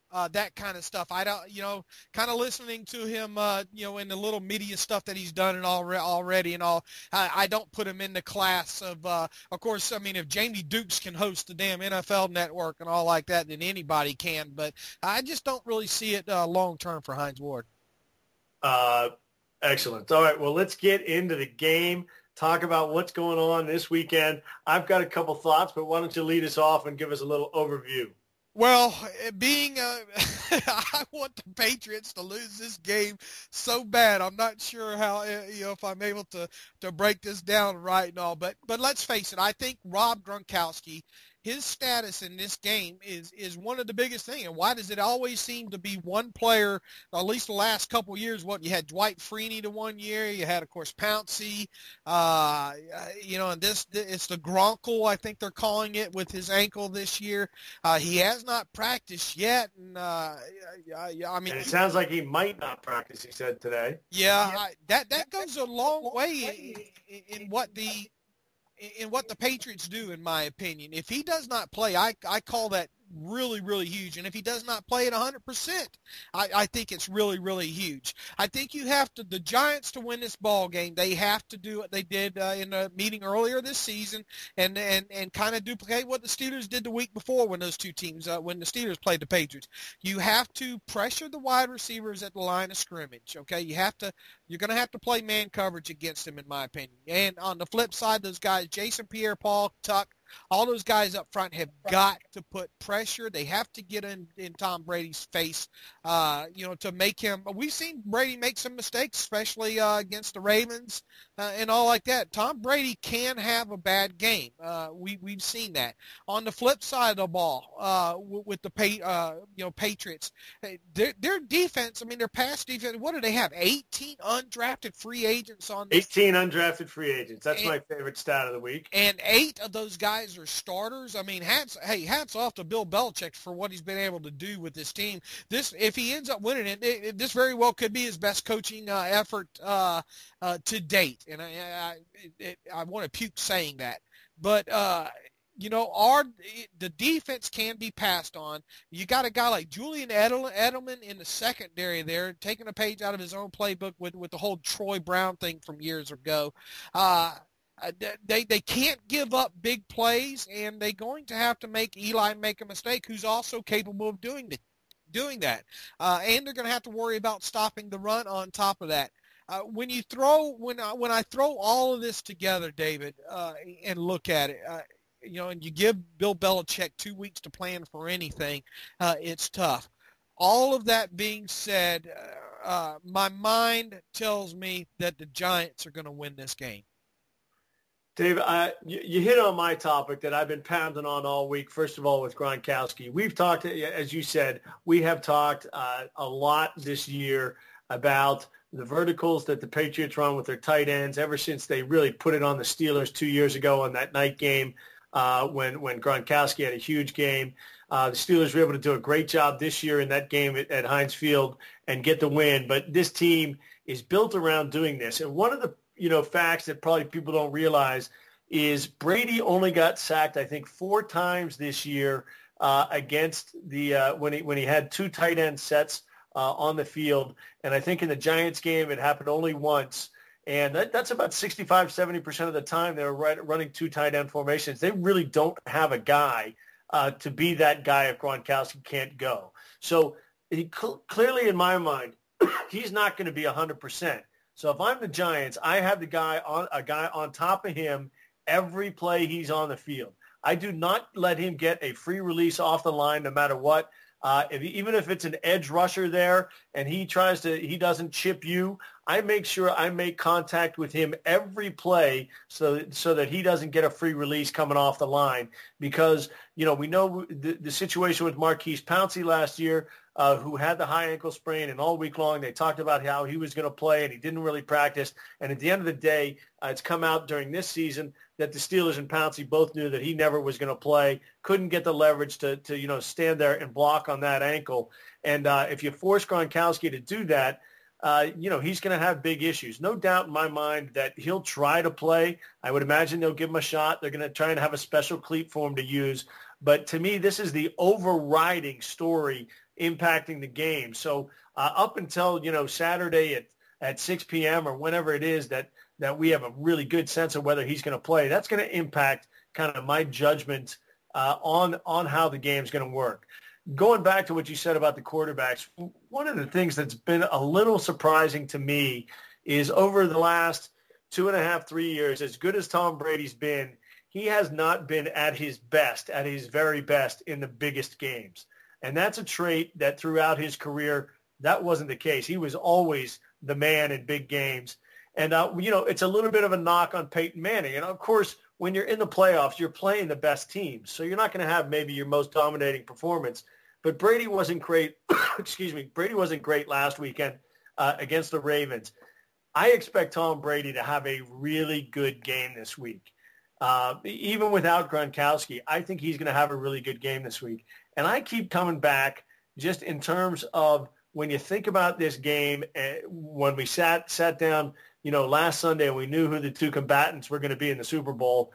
Speaker 3: uh, that kind of stuff. I don't, you know, kind of listening to him, uh, you know, in the little media stuff that he's done and already, already and all. I, I don't put him in the class of, uh, of course, I mean, if Jamie Dukes can host the damn N F L Network and all like that, then anybody can. But I just don't really see it uh, long term for Hines Ward.
Speaker 2: Uh, excellent. All right, well, let's get into the game. Talk about what's going on this weekend. I've got a couple thoughts, but why don't you lead us off and give us a little overview?
Speaker 3: Well, being uh, I want the Patriots to lose this game so bad. I'm not sure how, you know, if I'm able to, to break this down right and all. But but let's face it, I think Rob Gronkowski, his status in this game is is one of the biggest things. And why does it always seem to be one player, at least the last couple of years? What, you had Dwight Freeney to one year. You had, of course, Pouncey. Uh, you know, and this, it's the Gronkle, I think they're calling it, with his ankle this year. Uh, he has not practiced yet. And, uh, I, I mean,
Speaker 2: and it sounds like he might not practice, he said today.
Speaker 3: Yeah, I, that, that goes a long way in, in, in what the – in what the Patriots do, in my opinion. If he does not play, I, I call that really, really huge. And if he does not play at one hundred percent, I, I think it's really, really huge. I think you have to, the Giants, to win this ball game, they have to do what they did uh, in a meeting earlier this season and and, and kind of duplicate what the Steelers did the week before when those two teams, uh, when the Steelers played the Patriots. You have to pressure the wide receivers at the line of scrimmage, okay? You have to, you're going to have to play man coverage against them, in my opinion. And on the flip side, those guys, Jason Pierre-Paul, Tuck, all those guys up front have got to put pressure. They have to get in, in Tom Brady's face, uh, you know, to make him. We've seen Brady make some mistakes, especially uh, against the Ravens uh, and all like that. Tom Brady can have a bad game. Uh, we we've seen that. On the flip side of the ball, uh, with, with the pay, uh, you know Patriots, their, their defense. I mean, their pass defense. What do they have? eighteen undrafted free agents on this.
Speaker 2: eighteen undrafted free agents. That's
Speaker 3: and,
Speaker 2: my favorite stat of the week.
Speaker 3: And eight of those guys are starters. I mean, hats hey, hats off to Bill Belichick for what he's been able to do with this team. This, if he ends up winning it, it, it this very well could be his best coaching uh, effort uh, uh, to date. And I, I, it, I want to puke saying that, but uh, you know, our the defense can be passed on. You got a guy like Julian Edelman in the secondary there, taking a page out of his own playbook with with the whole Troy Brown thing from years ago. Uh, Uh, they they can't give up big plays, and they're going to have to make Eli make a mistake, who's also capable of doing the, doing that. Uh, and they're going to have to worry about stopping the run on top of that. Uh, when you throw when I, when I throw all of this together, David, uh, and look at it, uh, you know, and you give Bill Belichick two weeks to plan for anything, uh, it's tough. All of that being said, uh, uh, my mind tells me that the Giants are going to win this game.
Speaker 2: Dave, I, you, you hit on my topic that I've been pounding on all week, first of all, with Gronkowski. We've talked, as you said, we have talked uh, a lot this year about the verticals that the Patriots run with their tight ends ever since they really put it on the Steelers two years ago on that night game uh, when, when Gronkowski had a huge game. Uh, the Steelers were able to do a great job this year in that game at, at Heinz Field and get the win. But this team is built around doing this. And one of the you know, facts that probably people don't realize is Brady only got sacked, I think, four times this year uh, against the uh, when he when he had two tight end sets uh, on the field, and I think in the Giants game it happened only once, and that, that's about sixty-five, seventy percent of the time they were right, running two tight end formations. They really don't have a guy uh, to be that guy if Gronkowski can't go. So he cl- clearly, in my mind, he's not going to be one hundred percent. So if I'm the Giants, I have the guy on a guy on top of him every play he's on the field. I do not let him get a free release off the line no matter what. Uh, if, even if it's an edge rusher there and he tries to, he doesn't chip you, I make sure I make contact with him every play so so that he doesn't get a free release coming off the line. Because, you know, we know the, the situation with Marquise Pouncey last year, uh, who had the high ankle sprain, and all week long they talked about how he was going to play and he didn't really practice. And at the end of the day, uh, it's come out during this season that the Steelers and Pouncey both knew that he never was going to play, couldn't get the leverage to, to, you know, stand there and block on that ankle. And uh, if you force Gronkowski to do that, uh, you know, he's going to have big issues. No doubt in my mind that he'll try to play. I would imagine they'll give him a shot. They're going to try and have a special cleat for him to use. But to me, this is the overriding story impacting the game. So uh, up until, you know, Saturday at, at six p.m. or whenever it is that, that we have a really good sense of whether he's going to play, that's going to impact kind of my judgment uh, on, on how the game's going to work. Going back to what you said about the quarterbacks, one of the things that's been a little surprising to me is over the last two and a half, three years, as good as Tom Brady's been, he has not been at his best, at his very best in the biggest games. And that's a trait that throughout his career, that wasn't the case. He was always the man in big games. And, uh, you know, it's a little bit of a knock on Peyton Manning. And, of course, when you're in the playoffs, you're playing the best teams. So you're not going to have maybe your most dominating performance. But Brady wasn't great. excuse me. Brady wasn't great last weekend uh, against the Ravens. I expect Tom Brady to have a really good game this week. Uh, even without Gronkowski, I think he's going to have a really good game this week. And I keep coming back just in terms of when you think about this game, uh, when we sat sat down, you know, last Sunday and we knew who the two combatants were going to be in the Super Bowl,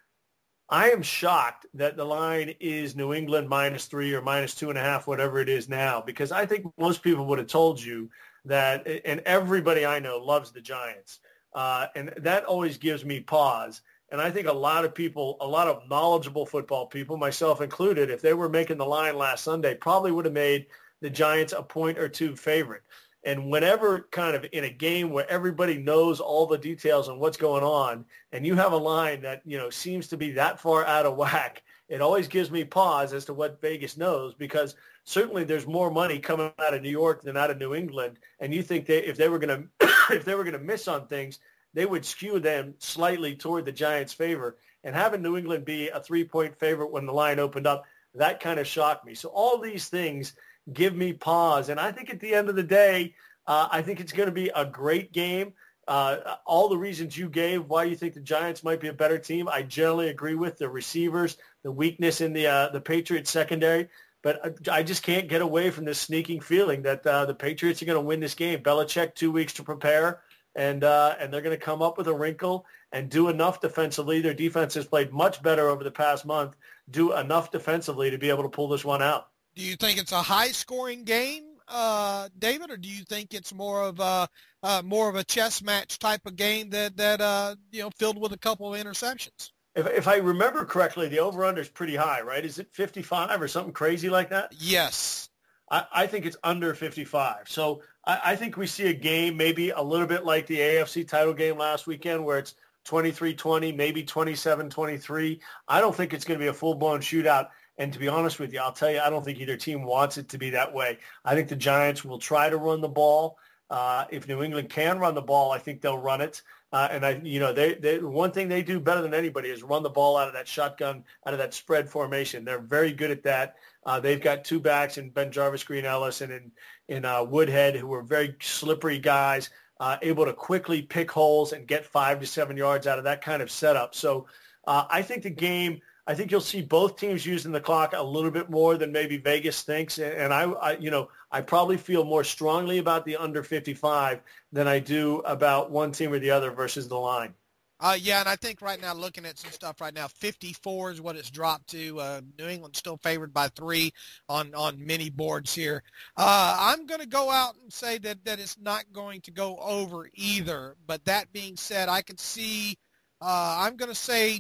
Speaker 2: I am shocked that the line is New England minus three or minus two and a half, whatever it is now, because I think most people would have told you that, and everybody I know loves the Giants. Uh, and that always gives me pause. And I think a lot of people, a lot of knowledgeable football people, myself included, if they were making the line last Sunday, probably would have made the Giants a point or two favorite. And whenever kind of in a game where everybody knows all the details on what's going on, and you have a line that, you know, seems to be that far out of whack, it always gives me pause as to what Vegas knows, because certainly there's more money coming out of New York than out of New England. And you think they, if they were going to, if they were going to miss on things, they would skew them slightly toward the Giants' favor. And having New England be a three-point favorite when the line opened up, that kind of shocked me. So all these things give me pause. And I think at the end of the day, uh, I think it's going to be a great game. Uh, all the reasons you gave why you think the Giants might be a better team, I generally agree with. The receivers, the weakness in the uh, the Patriots secondary. But I just can't get away from this sneaking feeling that uh, the Patriots are going to win this game. Belichick, two weeks to prepare. And uh, and they're going to come up with a wrinkle and do enough defensively. Their defense has played much better over the past month. Do enough defensively to be able to pull this one out.
Speaker 3: Do you think it's a high-scoring game, uh, David, or do you think it's more of a uh, more of a chess match type of game that that uh, you know filled with a couple of interceptions?
Speaker 2: If if I remember correctly, the over/under is pretty high, right? Is it fifty-five or something crazy like that?
Speaker 3: Yes.
Speaker 2: I, I think it's under fifty-five. So I, I think we see a game maybe a little bit like the A F C title game last weekend where it's twenty-three twenty, maybe twenty-seven twenty-three. I don't think it's going to be a full-blown shootout. And to be honest with you, I'll tell you, I don't think either team wants it to be that way. I think the Giants will try to run the ball. Uh, if New England can run the ball, I think they'll run it. Uh, and I, you know, they, they one thing they do better than anybody is run the ball out of that shotgun, out of that spread formation. They're very good at that. Uh, they've got two backs in Ben Jarvis, Green Ellis, and in in uh, Woodhead, who are very slippery guys, uh, able to quickly pick holes and get five to seven yards out of that kind of setup. So uh, I think the game. I think you'll see both teams using the clock a little bit more than maybe Vegas thinks. And I, I, you know, I probably feel more strongly about the under fifty-five than I do about one team or the other versus the line.
Speaker 3: Uh, yeah, and I think right now, looking at some stuff right now, fifty-four is what it's dropped to. Uh, New England's still favored by three on, on many boards here. Uh, I'm going to go out and say that, that it's not going to go over either. But that being said, I can see Uh, I'm going to say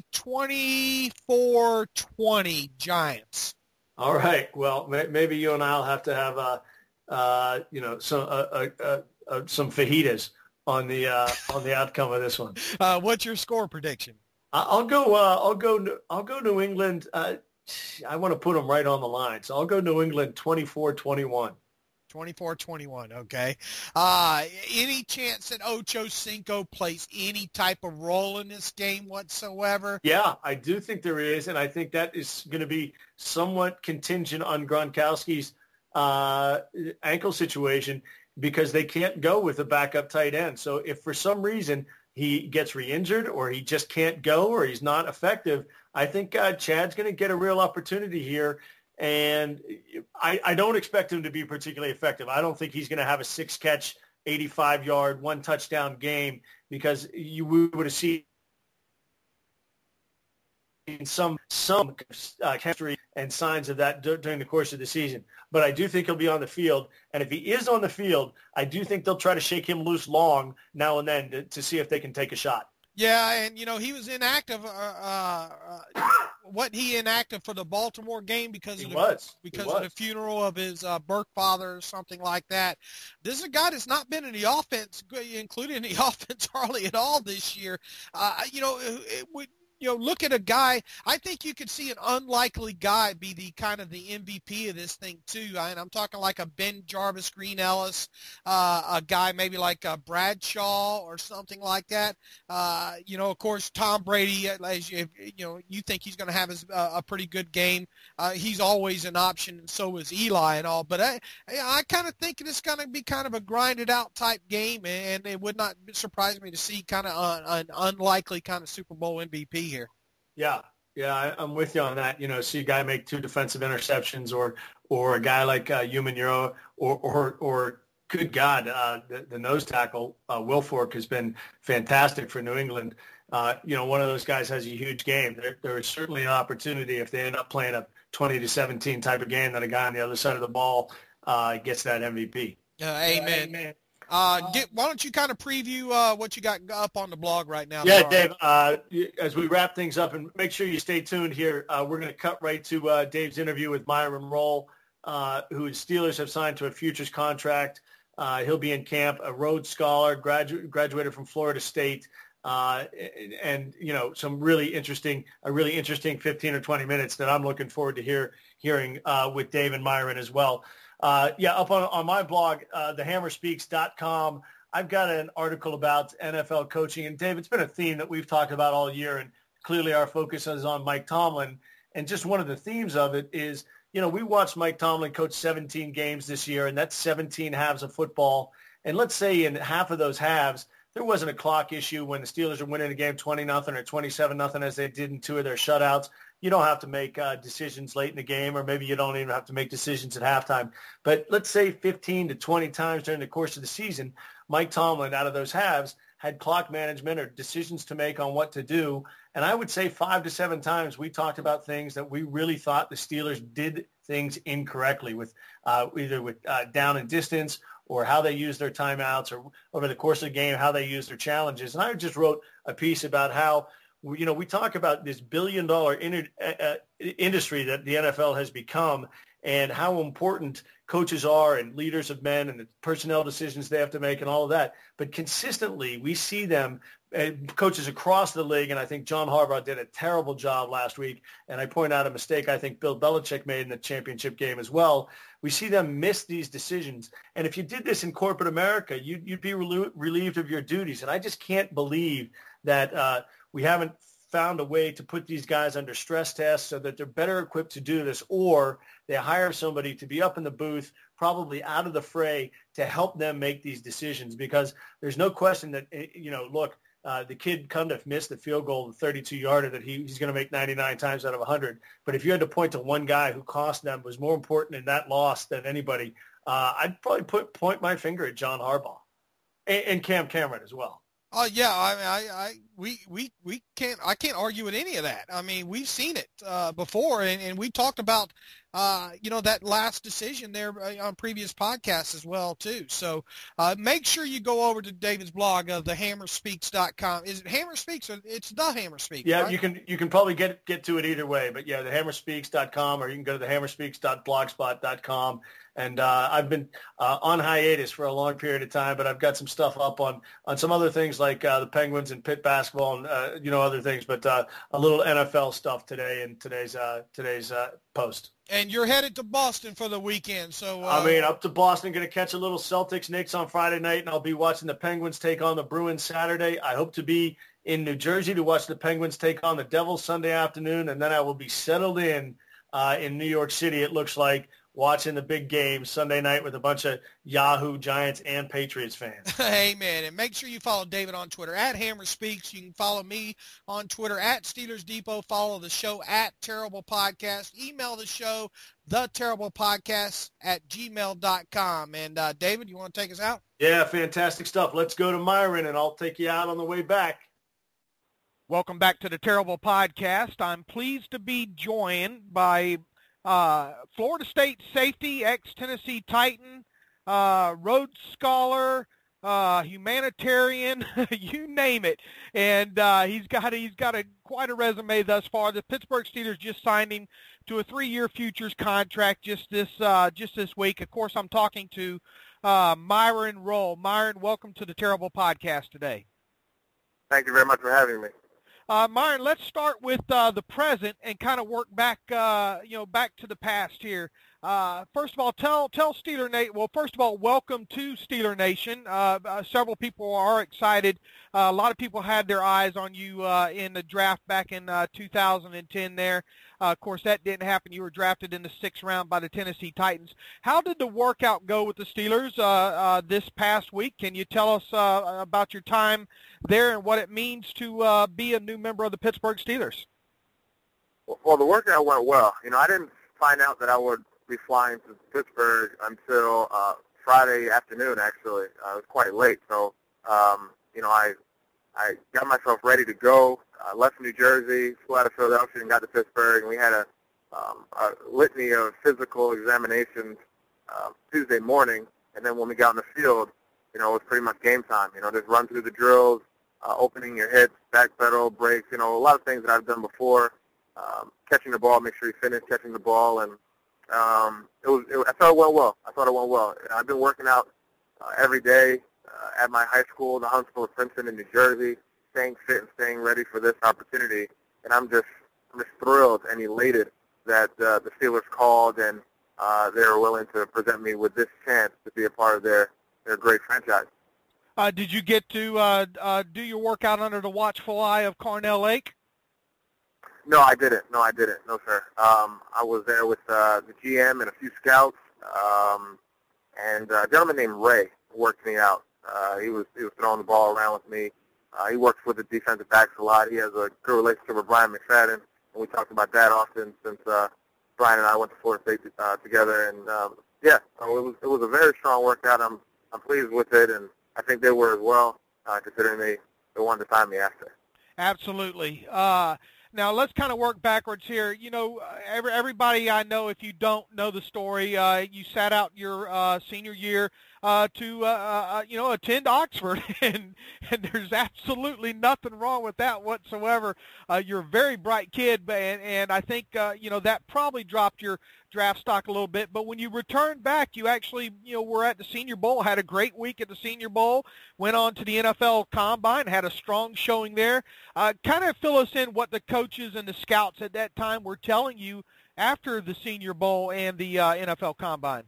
Speaker 3: twenty-four twenty Giants.
Speaker 2: All right. Well, may, maybe you and I'll have to have, uh, uh, you know, some uh, uh, uh, uh, some fajitas on the uh, on the outcome of this one.
Speaker 3: Uh, what's your score prediction?
Speaker 2: I'll go. Uh, I'll go. I'll go New England. Uh, I want to put them right on the line, so I'll go New England twenty-four twenty-one.
Speaker 3: twenty-four twenty-one, okay. Uh, any chance that Ocho Cinco plays any type of role in this game whatsoever?
Speaker 2: Yeah, I do think there is, and I think that is going to be somewhat contingent on Gronkowski's uh, ankle situation because they can't go with a backup tight end. So if for some reason he gets re-injured or he just can't go or he's not effective, I think uh, Chad's going to get a real opportunity here. And I, I don't expect him to be particularly effective. I don't think he's going to have a six-catch, eighty-five-yard, one-touchdown game because you would have seen some some uh, chemistry and signs of that d- during the course of the season. But I do think he'll be on the field. And if he is on the field, I do think they'll try to shake him loose long now and then to, to see if they can take a shot.
Speaker 3: Yeah, and, you know, he was inactive. Uh, uh, wasn't he inactive for the Baltimore game because,
Speaker 2: he
Speaker 3: of, the,
Speaker 2: was.
Speaker 3: because
Speaker 2: he
Speaker 3: of
Speaker 2: was.
Speaker 3: the funeral of his uh, birth father or something like that? This is a guy that's not been in the offense, including the offense hardly at all this year. Uh, you know, it would. You know, look at a guy. I think you could see an unlikely guy be the kind of the M V P of this thing too. And I'm talking like a Ben Jarvis, Green Ellis, uh, a guy maybe like a Bradshaw or something like that. Uh, you know, of course, Tom Brady. As you, you know, you think he's going to have his, uh, a pretty good game. Uh, he's always an option, and so is Eli and all. But I, I kind of think it's going to be kind of a grinded out type game, and it would not surprise me to see kind of an unlikely kind of Super Bowl M V P here.
Speaker 2: Yeah, yeah, I, I'm with you on that. You know, see a guy make two defensive interceptions, or or a guy like uh, Umanuro, or or or good God, uh, the, the nose tackle uh, Wilfork has been fantastic for New England. Uh, you know, one of those guys has a huge game. There, there is certainly an opportunity if they end up playing a twenty to seventeen type of game that a guy on the other side of the ball uh, gets that M V P.
Speaker 3: Uh, amen. Uh, amen. Uh, get, why don't you kind of preview uh, what you got up on the blog right now?
Speaker 2: Yeah, Dave, uh, as we wrap things up, and make sure you stay tuned here, uh, we're going to cut right to uh, Dave's interview with Myron Rolle, uh, who Steelers have signed to a futures contract. Uh, he'll be in camp, a Rhodes Scholar, gradu- graduated from Florida State, uh, and, and, you know, some really interesting, a really interesting fifteen or twenty minutes that I'm looking forward to hear hearing uh, with Dave and Myron as well. Uh, yeah, up on, on my blog, uh, the hammer speaks dot com, I've got an article about N F L coaching. And, Dave, it's been a theme that we've talked about all year, and clearly our focus is on Mike Tomlin. And just one of the themes of it is, you know, we watched Mike Tomlin coach seventeen games this year, and that's seventeen halves of football. And let's say in half of those halves, there wasn't a clock issue when the Steelers are winning a game twenty nothing or twenty-seven nothing as they did in two of their shutouts. You don't have to make uh, decisions late in the game, or maybe you don't even have to make decisions at halftime. But let's say fifteen to twenty times during the course of the season, Mike Tomlin, out of those halves, had clock management or decisions to make on what to do. And I would say five to seven times we talked about things that we really thought the Steelers did things incorrectly with uh, either with uh, down and distance, or how they use their timeouts, or over the course of the game, how they use their challenges. And I just wrote a piece about how, you know, we talk about this billion dollar in, uh, industry that the N F L has become, and how important coaches are and leaders of men and the personnel decisions they have to make and all of that. But consistently, we see them, uh, coaches across the league, and I think John Harbaugh did a terrible job last week, and I point out a mistake I think Bill Belichick made in the championship game as well. We see them miss these decisions. And if you did this in corporate America, you'd, you'd be rel- relieved of your duties. And I just can't believe that uh, we haven't found a way to put these guys under stress tests so that they're better equipped to do this, or they hire somebody to be up in the booth, probably out of the fray, to help them make these decisions. Because there's no question that, you know, look, uh, the kid Cundiff missed the field goal, the thirty-two yarder that he, he's going to make ninety-nine times out of one hundred. But if you had to point to one guy who cost them, was more important in that loss than anybody, uh, I'd probably put point my finger at John Harbaugh and, and Cam Cameron as well.
Speaker 3: Oh uh, yeah, I, I, I, we, we, we can't. I can't argue with any of that. I mean, we've seen it uh, before, and, and we talked about, uh, you know, that last decision there on previous podcasts as well too. So uh, make sure you go over to David's blog, uh, the hammer speaks dot com. Is it Hammer Speaks or it's the Hammer Speaks?
Speaker 2: Yeah,
Speaker 3: right?
Speaker 2: you can you can probably get get to it either way. But yeah, the hammer speaks dot com, or you can go to the hammer speaks dot blogspot dot com. And uh, I've been uh, on hiatus for a long period of time, but I've got some stuff up on, on some other things like uh, the Penguins and Pitt basketball and, uh, you know, other things, but uh, a little N F L stuff today in today's uh, today's uh, post.
Speaker 3: And you're headed to Boston for the weekend. So uh...
Speaker 2: I mean, up to Boston, going to catch a little Celtics Knicks on Friday night, and I'll be watching the Penguins take on the Bruins Saturday. I hope to be in New Jersey to watch the Penguins take on the Devils Sunday afternoon, and then I will be settled in uh, in New York City, it looks like, watching the big game Sunday night with a bunch of Yahoo Giants and Patriots fans.
Speaker 3: Amen. And make sure you follow David on Twitter at Hammer Speaks. You can follow me on Twitter at Steelers Depot. Follow the show at Terrible Podcast. Email the show, the Terrible Podcast at gmail dot com. And uh, David, you want to take us out?
Speaker 2: Yeah, fantastic stuff. Let's go to Myron, and I'll take you out on the way back.
Speaker 4: Welcome back to the Terrible Podcast. I'm pleased to be joined by
Speaker 3: uh, Florida State safety, ex-Tennessee Titan, uh, Rhodes Scholar, uh, humanitarian, you name it. And uh, he's got he's got a quite a resume thus far. The Pittsburgh Steelers just signed him to a three-year futures contract just this uh, just this week. Of course, I'm talking to uh, Myron Rolle. Myron, welcome to the Terrible Podcast today.
Speaker 4: Thank you very much for having me.
Speaker 3: Uh, Myron, let's start with uh, the present and kind of work back, uh, you know, back to the past here. Uh, first of all, tell tell Steeler Nation. Well, first of all, welcome to Steeler Nation. Uh, uh, several people are excited. Uh, a lot of people had their eyes on you uh, in the draft back in uh, two thousand ten. There, uh, of course, that didn't happen. You were drafted in the sixth round by the Tennessee Titans. How did the workout go with the Steelers uh, uh, this past week? Can you tell us uh, about your time there and what it means to uh, be a new member of the Pittsburgh Steelers?
Speaker 4: Well, the workout went well. You know, I didn't find out that I would be flying to Pittsburgh until uh, Friday afternoon, actually. Uh, it was quite late. So, um, you know, I I got myself ready to go. I uh, left New Jersey, flew out of Philadelphia, and got to Pittsburgh. And we had a, um, a litany of physical examinations uh, Tuesday morning. And then when we got on the field, you know, it was pretty much game time. You know, just run through the drills, uh, opening your hips, back pedal, brakes, you know, a lot of things that I've done before. Um, catching the ball, make sure you finish catching the ball, and um, it was. It, I thought it went well. I thought it went well. I've been working out uh, every day uh, at my high school, the Huntsville of Princeton in New Jersey, staying fit and staying ready for this opportunity. And I'm just, I'm just thrilled and elated that uh, the Steelers called and uh, they were willing to present me with this chance to be a part of their their great franchise.
Speaker 3: Uh, did you get to uh, uh, do your workout under the watchful eye of Carnell Lake?
Speaker 4: No, I didn't. No, I didn't. No, sir. Um, I was there with uh, the G M and a few scouts, um, and a gentleman named Ray worked me out. Uh, he was he was throwing the ball around with me. Uh, he works with the defensive backs a lot. He has a good relationship with Brian McFadden, and we talked about that often since uh, Brian and I went to Florida State uh, together. And um, yeah, so it was it was a very strong workout. I'm I'm pleased with it, and I think they were as well, uh, considering they they wanted to sign me after.
Speaker 3: Absolutely. Uh, Now, let's kind of work backwards here. You know, every, everybody I know, if you don't know the story, uh, you sat out your uh, senior year uh, to, uh, uh, you know, attend Oxford, and, and there's absolutely nothing wrong with that whatsoever. Uh, you're a very bright kid, and, and I think, uh, you know, that probably dropped your draft stock a little bit. But when you returned back, you actually, you know, were at the Senior Bowl, had a great week at the Senior Bowl, went on to the N F L Combine, had a strong showing there. Uh, kind of fill us in what the coaches and the scouts at that time were telling you after the Senior Bowl and the uh, N F L Combine.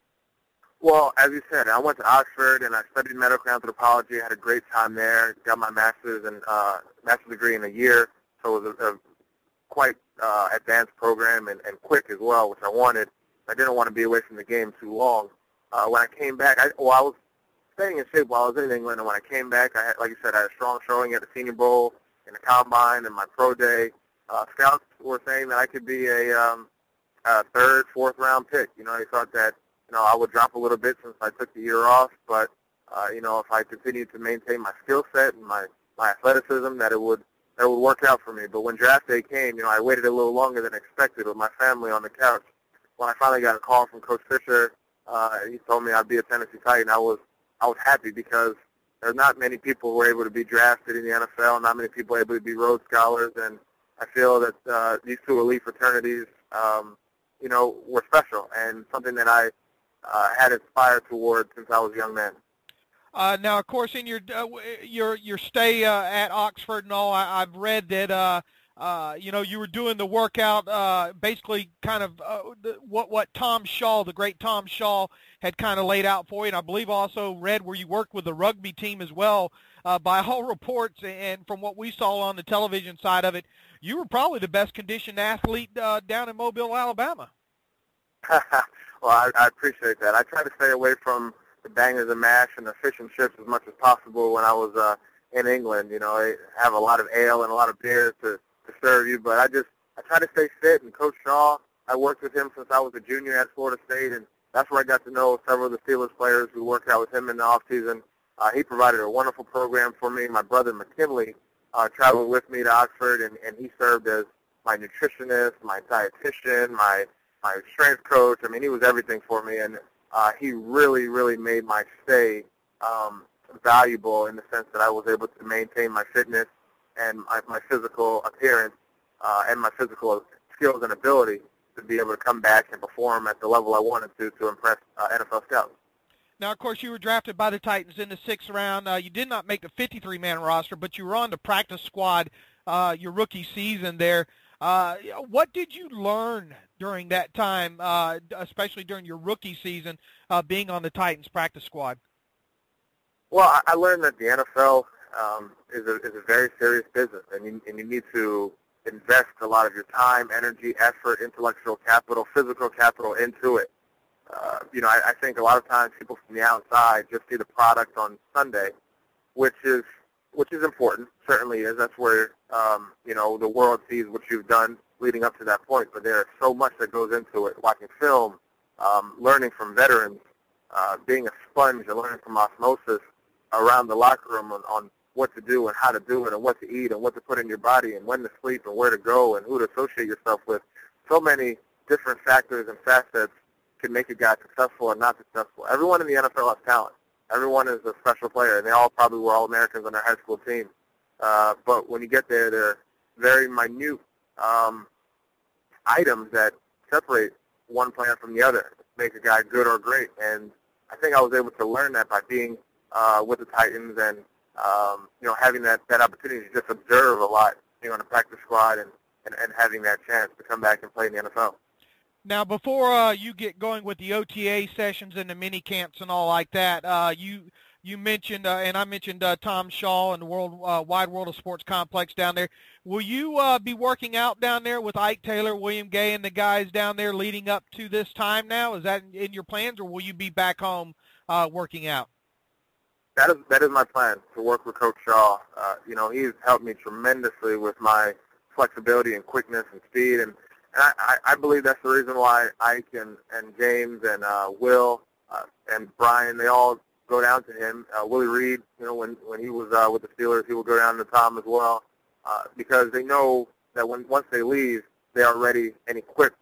Speaker 4: Well, as you said, I went to Oxford and I studied medical anthropology. I had a great time there. Got my master's and uh, master's degree in a year, so it was a, a quite uh, advanced program and, and quick as well, which I wanted. I didn't want to be away from the game too long. Uh, when I came back, I, well, I was staying in shape while I was in England, and when I came back, I had, like you said, I had a strong showing at the Senior Bowl, in the Combine, and my pro day. Uh, scouts were saying that I could be a, um, a third, fourth round pick. You know, they thought that, you know, I would drop a little bit since I took the year off, but, uh, you know, if I continued to maintain my skill set and my, my athleticism, that it would that would work out for me. But when draft day came, you know, I waited a little longer than expected with my family on the couch. When I finally got a call from Coach Fisher, uh, he told me I'd be a Tennessee Titan. I was I was happy because there's not many people who were able to be drafted in the N F L, not many people able to be Rhodes Scholars, and I feel that uh, these two elite fraternities, um, you know, were special and something that I uh, had aspired toward since I was a young man.
Speaker 3: Uh, now, of course, in your uh, your your stay uh, at Oxford and all, I, I've read that uh, uh, you know you were doing the workout, uh, basically kind of uh, the, what what Tom Shaw, the great Tom Shaw, had kind of laid out for you. And I believe also read where you worked with the rugby team as well. Uh, by all reports, and from what we saw on the television side of it, you were probably the best conditioned athlete uh, down in Mobile, Alabama.
Speaker 4: Well, I, I appreciate that. I try to stay away from the bangers and mash and the fish and chips as much as possible when I was uh, in England. You know, I have a lot of ale and a lot of beer to, to serve you, but I just I try to stay fit. And Coach Shaw, I worked with him since I was a junior at Florida State, and that's where I got to know several of the Steelers players who worked out with him in the offseason. Uh, he provided a wonderful program for me. My brother McKinley uh, traveled with me to Oxford, and, and he served as my nutritionist, my dietitian, my my strength coach. I mean, he was everything for me, and uh, he really, really made my stay um, valuable in the sense that I was able to maintain my fitness and my, my physical appearance uh, and my physical skills and ability to be able to come back and perform at the level I wanted to to impress uh, N F L scouts.
Speaker 3: Now, of course, you were drafted by the Titans in the sixth round. Uh, you did not make the fifty-three man roster, but you were on the practice squad uh, your rookie season there. Uh, what did you learn during that time, uh, especially during your rookie season, uh, being on the Titans practice squad?
Speaker 4: Well, I, I learned that the N F L um, is, a, is a very serious business, and you, and you need to invest a lot of your time, energy, effort, intellectual capital, physical capital into it. Uh, you know, I, I think a lot of times people from the outside just see the product on Sunday, which is which is important, certainly is. That's where, um, you know, the world sees what you've done leading up to that point. But there is so much that goes into it, watching film, um, learning from veterans, uh, being a sponge and learning from osmosis around the locker room on, on what to do and how to do it and what to eat and what to put in your body and when to sleep and where to go and who to associate yourself with. So many different factors and facets can make a guy successful or not successful. Everyone in the N F L has talent. Everyone is a special player, and they all probably were All-Americans on their high school team. Uh, but when you get there, they're very minute um, items that separate one player from the other, make a guy good or great. And I think I was able to learn that by being uh, with the Titans and um, you know having that, that opportunity to just observe a lot, being on the practice squad and, and, and having that chance to come back and play in the N F L.
Speaker 3: Now, before uh, you get going with the O T A sessions and the mini camps and all like that, uh, you you mentioned, uh, and I mentioned uh, Tom Shaw and the World uh, Wide World of Sports Complex down there. Will you uh, be working out down there with Ike Taylor, William Gay, and the guys down there leading up to this time now? Is that in, in your plans, or will you be back home uh, working out?
Speaker 4: That is that is my plan, to work with Coach Shaw. Uh, you know, he's helped me tremendously with my flexibility and quickness and speed, and And I, I believe that's the reason why Ike and, and James and uh, Will uh, and Brian, they all go down to him. Uh, Willie Reed, you know, when, when he was uh, with the Steelers, he would go down to Tom as well uh, because they know that when once they leave, they are ready and equipped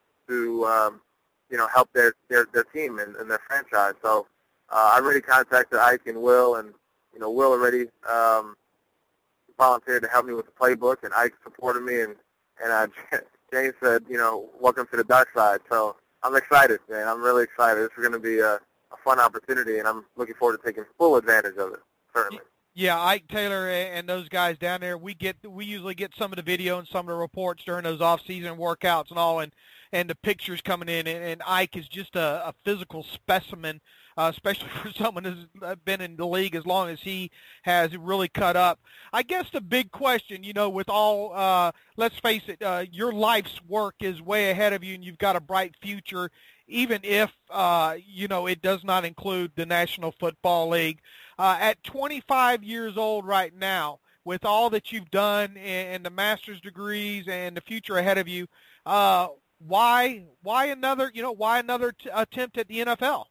Speaker 4: to, um, you know, help their, their, their team and, and their franchise. So uh, I already contacted Ike and Will, and, you know, Will already um, volunteered to help me with the playbook, and Ike supported me, and, and uh, James said, you know, welcome to the dark side. So I'm excited, man. I'm really excited. This is going to be a, a fun opportunity, and I'm looking forward to taking full advantage of it, certainly.
Speaker 3: Yeah, Ike Taylor and those guys down there, we get we usually get some of the video and some of the reports during those off-season workouts and all, and, and the pictures coming in, and, and Ike is just a, a physical specimen, uh, especially for someone who's been in the league as long as he has, really cut up. I guess the big question, you know, with all, uh, let's face it, uh, your life's work is way ahead of you, and you've got a bright future, even if, uh, you know, it does not include the National Football League. Uh, at twenty-five years old right now, with all that you've done and, and the master's degrees and the future ahead of you, uh, why why another, you know, why another t- attempt at the N F L?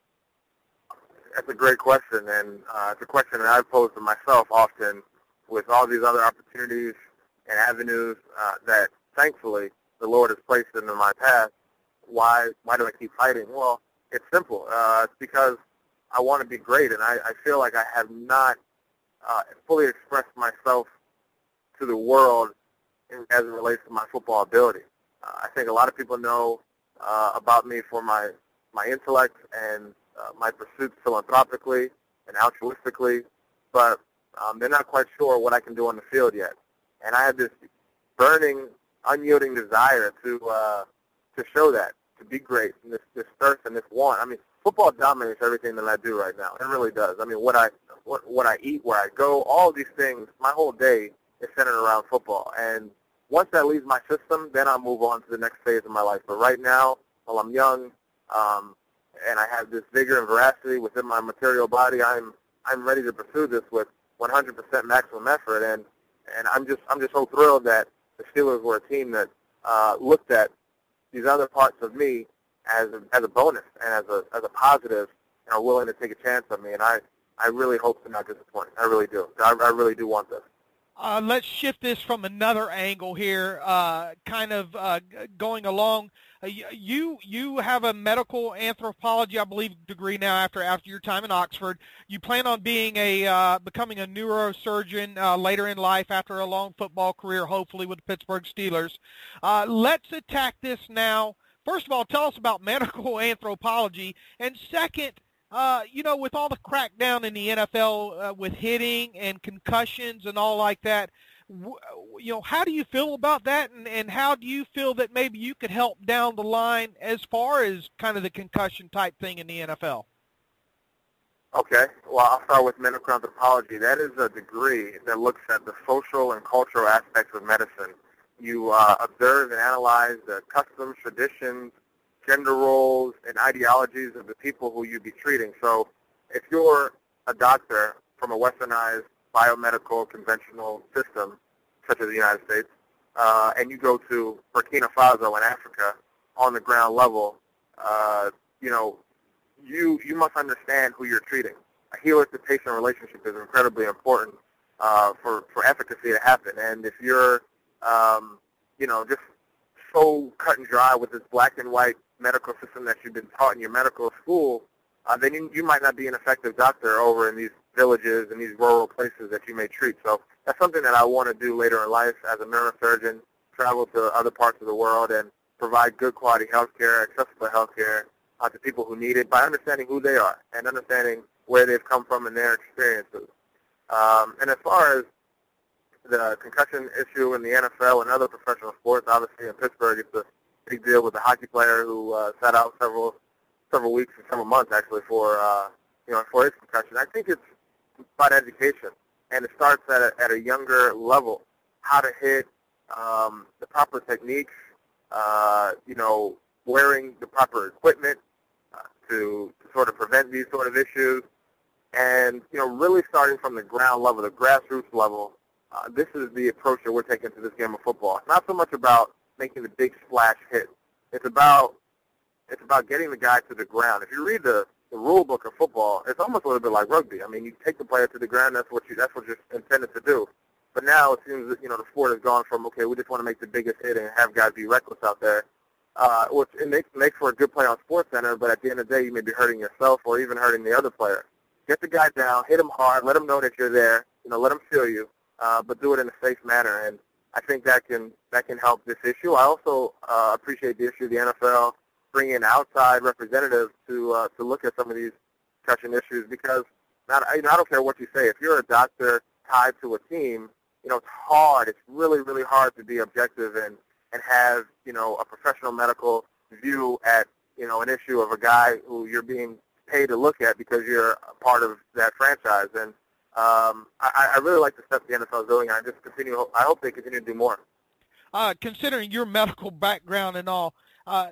Speaker 4: That's a great question, and uh, it's a question that I've posed to myself often with all these other opportunities and avenues uh, that, thankfully, the Lord has placed into my path. Why why do I keep fighting? Well, it's simple. Uh, it's because I want to be great, and I, I feel like I have not uh, fully expressed myself to the world in, as it relates to my football ability. Uh, I think a lot of people know uh, about me for my, my intellect and uh, my pursuits philanthropically and altruistically, but um, they're not quite sure what I can do on the field yet. And I have this burning, unyielding desire to uh, to show that, to be great, and this, this thirst and this want. I mean, football dominates everything that I do right now. It really does. I mean, what I what, what I eat, where I go, all of these things, my whole day is centered around football. And once that leaves my system, then I'll move on to the next phase of my life. But right now, while I'm young, um, and I have this vigor and veracity within my material body, I'm I'm ready to pursue this with one hundred percent maximum effort. And and I'm just I'm just so thrilled that the Steelers were a team that uh, looked at these other parts of me as a, as a bonus and as a as a positive, and are willing to take a chance on me. And I, I really hope to not disappoint. I really do. I, I really do want this.
Speaker 3: Uh, let's shift this from another angle here, uh, kind of uh, going along. Uh, you you have a medical anthropology, I believe, degree now after after your time in Oxford. You plan on being a uh, becoming a neurosurgeon uh, later in life after a long football career, hopefully with the Pittsburgh Steelers. Uh, let's attack this now. First of all, tell us about medical anthropology, and second, Uh, you know, with all the crackdown in the N F L uh, with hitting and concussions and all like that, w- you know, how do you feel about that, and, and how do you feel that maybe you could help down the line as far as kind of the concussion type thing in the N F L?
Speaker 4: Okay, well, I'll start with medical anthropology. That is a degree that looks at the social and cultural aspects of medicine. You uh, observe and analyze the customs, traditions, gender roles, and ideologies of the people who you be treating. So if you're a doctor from a westernized biomedical conventional system, such as the United States, uh, and you go to Burkina Faso in Africa on the ground level, uh, you know, you you must understand who you're treating. A healer to patient relationship is incredibly important uh, for, for efficacy to happen. And if you're, um, you know, just so cut and dry with this black and white medical system that you've been taught in your medical school, uh, then you, you might not be an effective doctor over in these villages and these rural places that you may treat. So that's something that I want to do later in life as a neurosurgeon, travel to other parts of the world and provide good quality health care, accessible health care uh, to people who need it by understanding who they are and understanding where they've come from and their experiences. Um, and as far as the concussion issue in the N F L and other professional sports, obviously in Pittsburgh it's a big deal with the hockey player who uh, sat out several several weeks and several months actually for uh, you know for his concussion. I think it's about education, and it starts at a, at a younger level. How to hit, um, the proper techniques, uh, you know, wearing the proper equipment uh, to, to sort of prevent these sort of issues, and you know, really starting from the ground level, the grassroots level. Uh, this is the approach that we're taking to this game of football. It's not so much about making the big splash hit. It's about it's about getting the guy to the ground. If you read the, the rule book of football, it's almost a little bit like rugby. I mean, you take the player to the ground. That's what you that's what you're intended to do. But now it seems that you know the sport has gone from okay, we just want to make the biggest hit and have guys be reckless out there, uh, which it makes makes for a good play on SportsCenter. But at the end of the day, you may be hurting yourself or even hurting the other player. Get the guy down, hit him hard, let him know that you're there. You know, let him feel you, uh, but do it in a safe manner. And I think that can that can help this issue. I also uh, appreciate the issue of the N F L bringing in outside representatives to uh, to look at some of these concussion issues because not, you know, I don't care what you say. If you're a doctor tied to a team, you know, it's hard. It's really, really hard to be objective and, and have, you know, a professional medical view at, you know, an issue of a guy who you're being paid to look at because you're a part of that franchise. And um, I, I really like the stuff the N F L is doing. I just continue. I hope they continue to do more.
Speaker 3: Uh, considering your medical background and all, uh,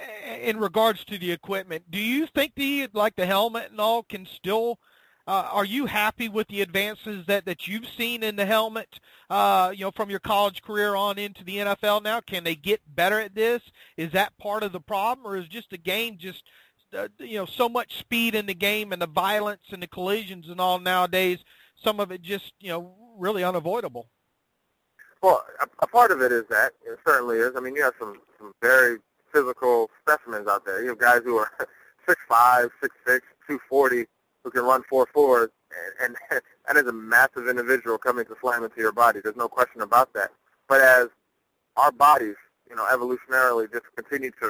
Speaker 3: in regards to the equipment, do you think the like the helmet and all can still? Uh, are you happy with the advances that, that you've seen in the helmet? Uh, you know, from your college career on into the N F L now, can they get better at this? Is that part of the problem, or is just the game just uh, you know so much speed in the game and the violence and the collisions and all nowadays? Some of it just you know really unavoidable.
Speaker 4: Well, a, a part of it is that it certainly is. I mean, you have some, some very physical specimens out there. You have guys who are six five, six six, two forty, who can run four fours, and, and that is a massive individual coming to slam into your body. There's no question about that. But as our bodies, you know, evolutionarily just continue to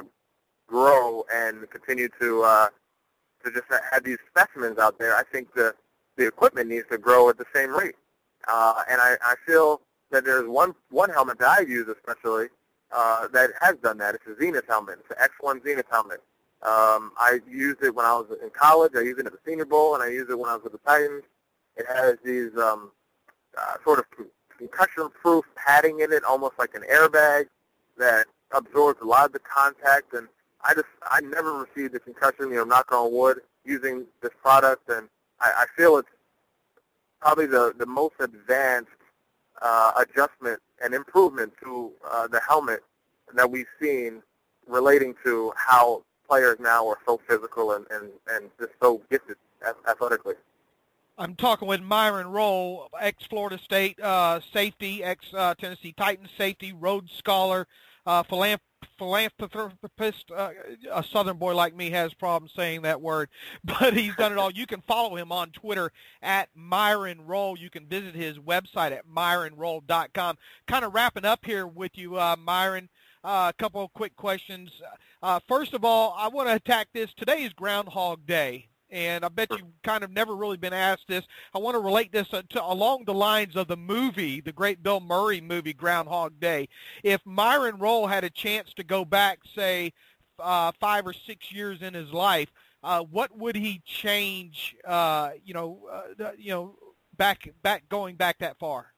Speaker 4: grow and continue to uh, to just have these specimens out there, I think the the equipment needs to grow at the same rate. Uh, and I, I feel that there's one one helmet that I use especially uh, that has done that. It's a Zenith helmet. It's an X one Zenith helmet. Um, I used it when I was in college. I used it at the Senior Bowl, and I used it when I was with the Titans. It has these um, uh, sort of concussion-proof padding in it, almost like an airbag that absorbs a lot of the contact. And I just I never received a concussion, you know, knock on wood, using this product. And I, I feel it's probably the, the most advanced uh, adjustment and improvement to uh, the helmet that we've seen relating to how players now are so physical and, and, and just so gifted athletically.
Speaker 3: I'm talking with Myron Rolle, ex-Florida State uh, safety, ex-Tennessee Titans safety, Rhodes Scholar, uh, philanthrop- philanthropist. Uh, a Southern boy like me has problems saying that word, but he's done it all. You can follow him on Twitter at Myron Rolle. You can visit his website at myron rolle dot com. Kind of wrapping up here with you, uh, Myron. Uh, a couple of quick questions. Uh, first of all, I want to attack this. Today is Groundhog Day. And I bet you've kind of never really been asked this. I want to relate this to, along the lines of the movie, the great Bill Murray movie, Groundhog Day. If Myron Rolle had a chance to go back, say, uh, five or six years in his life, uh, what would he change? Uh, you know, uh, you know, back, back, going back that far.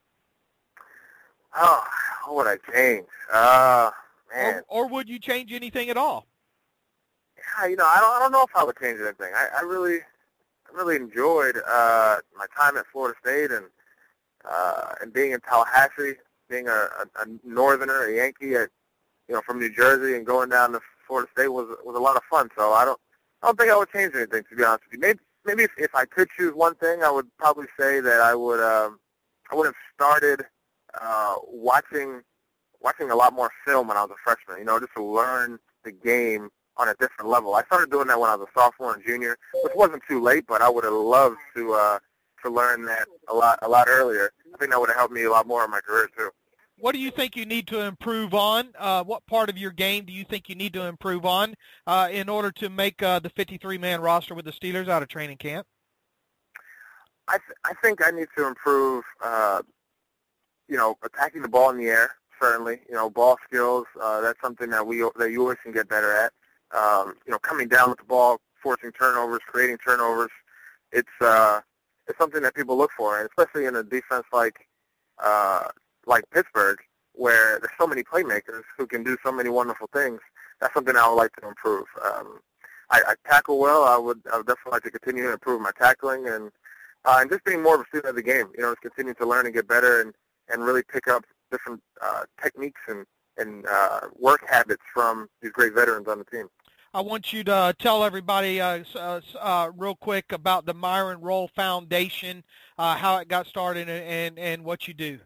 Speaker 4: Oh, what would I change? Uh, man.
Speaker 3: Or, or would you change anything at all?
Speaker 4: Yeah, you know, I don't, I don't know if I would change anything. I, I really, I really enjoyed uh, my time at Florida State and uh, and being in Tallahassee, being a, a, a Northerner, a Yankee, at, you know, from New Jersey, and going down to Florida State was was a lot of fun. So I don't, I don't think I would change anything, to be honest with you. Maybe, maybe if, if I could choose one thing, I would probably say that I would, um, I would have started uh, watching, watching a lot more film when I was a freshman. You know, just to learn the game on a different level. I started doing that when I was a sophomore and junior, which wasn't too late, but I would have loved to uh, to learn that a lot a lot earlier. I think that would have helped me a lot more in my career too.
Speaker 3: What do you think you need to improve on? Uh, what part of your game do you think you need to improve on uh, in order to make uh, the fifty-three man roster with the Steelers out of training camp?
Speaker 4: I th- I think I need to improve, uh, you know, attacking the ball in the air. Certainly, you know, ball skills. Uh, that's something that we that you always can get better at. Um, you know, coming down with the ball, forcing turnovers, creating turnovers, it's uh, it's something that people look for, and especially in a defense like uh, like Pittsburgh, where there's so many playmakers who can do so many wonderful things. That's something I would like to improve. Um, I, I tackle well. I would I would definitely like to continue to improve my tackling and uh, and just being more of a student of the game. You know, just continue to learn and get better, and, and really pick up different uh, techniques and and uh, work habits from these great veterans on the team.
Speaker 3: I want you to tell everybody uh, uh, uh, real quick about the Myron Rolle Foundation, uh, how it got started, and, and, and what you do.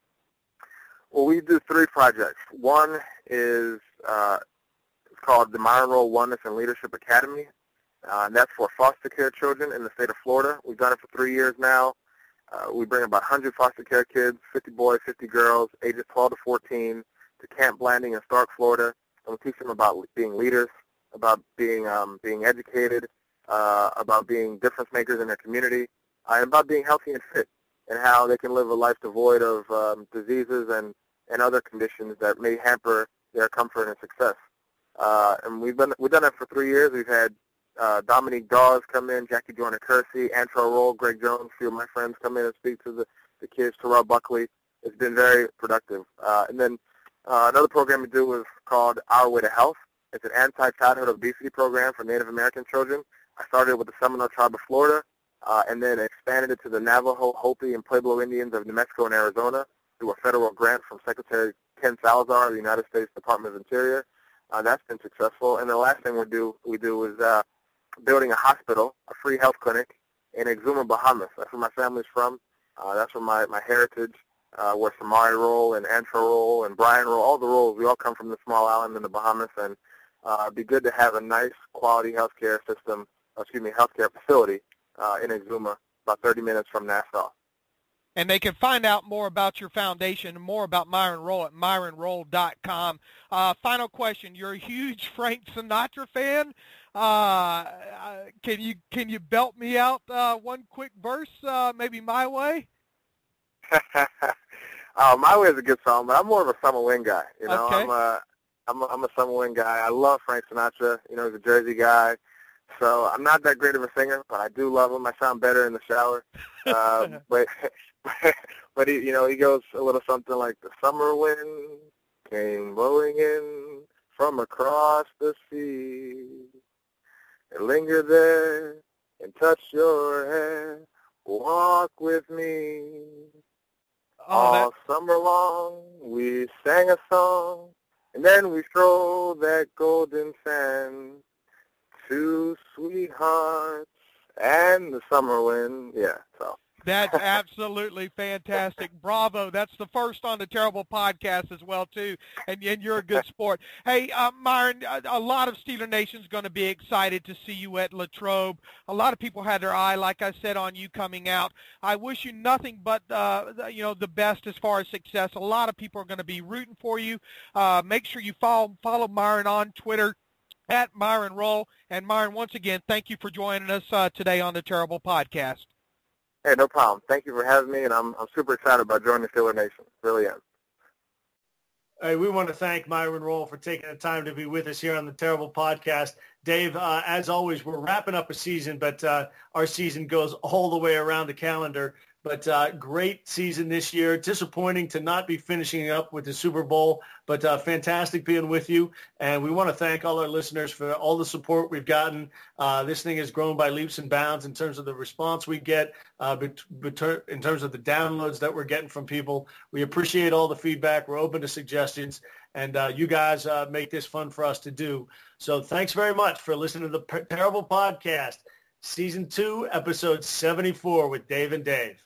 Speaker 4: Well, we do three projects. One is uh, it's called the Myron Rolle Wellness and Leadership Academy, uh, and that's for foster care children in the state of Florida. We've done it for three years now. Uh, we bring about one hundred foster care kids, fifty boys, fifty girls, ages twelve to fourteen, to Camp Blanding in Stark, Florida, and we teach them about being leaders, about being um, being educated, uh, about being difference makers in their community, uh, and about being healthy and fit, and how they can live a life devoid of um, diseases and, and other conditions that may hamper their comfort and success. Uh, and we've been we've done it for three years. We've had uh, Dominique Dawes come in, Jackie Joyner-Kersey, Antro Roll, Greg Jones, a few of my friends come in and speak to the, the kids, Terrell Buckley. It's been very productive. Uh, and then uh, another program we do is called Our Way to Health. It's an anti-childhood obesity program for Native American children. I started with the Seminole Tribe of Florida, uh, and then expanded it to the Navajo, Hopi, and Pueblo Indians of New Mexico and Arizona through a federal grant from Secretary Ken Salazar of the United States Department of Interior. Uh, that's been successful. And the last thing we do we do is uh, building a hospital, a free health clinic in Exuma, Bahamas. That's where my family's from. Uh, that's where my, my heritage, uh, where Samari Roll and Antro Roll and Brian Roll, all the Rolls, we all come from the small island in the Bahamas, and uh, it'd be good to have a nice quality healthcare system, excuse me, healthcare facility uh, in Exuma, about thirty minutes from Nassau.
Speaker 3: And they can find out more about your foundation and more about Myron Rolle at myron rolle dot com. Uh, final question. You're a huge Frank Sinatra fan. Uh, can you can you belt me out uh, one quick verse, uh, maybe My Way?
Speaker 4: uh, My Way is a good song, but I'm more of a Summer Wind guy. You know,
Speaker 3: okay.
Speaker 4: I'm a I'm a, I'm a Summer Wind guy. I love Frank Sinatra. You know, he's a Jersey guy. So I'm not that great of a singer, but I do love him. I sound better in the shower. Uh, but but he, you know, he goes a little something like, the summer wind came blowing in from across the sea. It lingered there and touched your hair. Walk with me.
Speaker 3: Oh,
Speaker 4: All
Speaker 3: that...
Speaker 4: summer long we sang a song, and then we strolled that golden sand. Two sweethearts and the summer win. Yeah, so.
Speaker 3: That's absolutely fantastic. Bravo. That's the first on the Terrible Podcast as well, too, and, and you're a good sport. Hey, uh, Myron, a, a lot of Steeler Nation's going to be excited to see you at Latrobe. A lot of people had their eye, like I said, on you coming out. I wish you nothing but, uh, the, you know, the best as far as success. A lot of people are going to be rooting for you. Uh, make sure you follow, follow Myron on Twitter, at Myron Roll. And, Myron, once again, thank you for joining us uh, today on the Terrible Podcast.
Speaker 4: Hey, no problem. Thank you for having me, and I'm I'm super excited about joining Steeler Nation. Really am.
Speaker 2: Hey, we want to thank Myron Roll for taking the time to be with us here on the Terrible Podcast. Dave, uh, as always, we're wrapping up a season, but uh, our season goes all the way around the calendar. But uh, great season this year. Disappointing to not be finishing up with the Super Bowl, but uh, fantastic being with you. And we want to thank all our listeners for all the support we've gotten. Uh, this thing has grown by leaps and bounds in terms of the response we get, uh, bet- bet- in terms of the downloads that we're getting from people. We appreciate all the feedback. We're open to suggestions. And uh, you guys uh, make this fun for us to do. So thanks very much for listening to the P- Terrible Podcast, Season two, Episode seventy-four with Dave and Dave.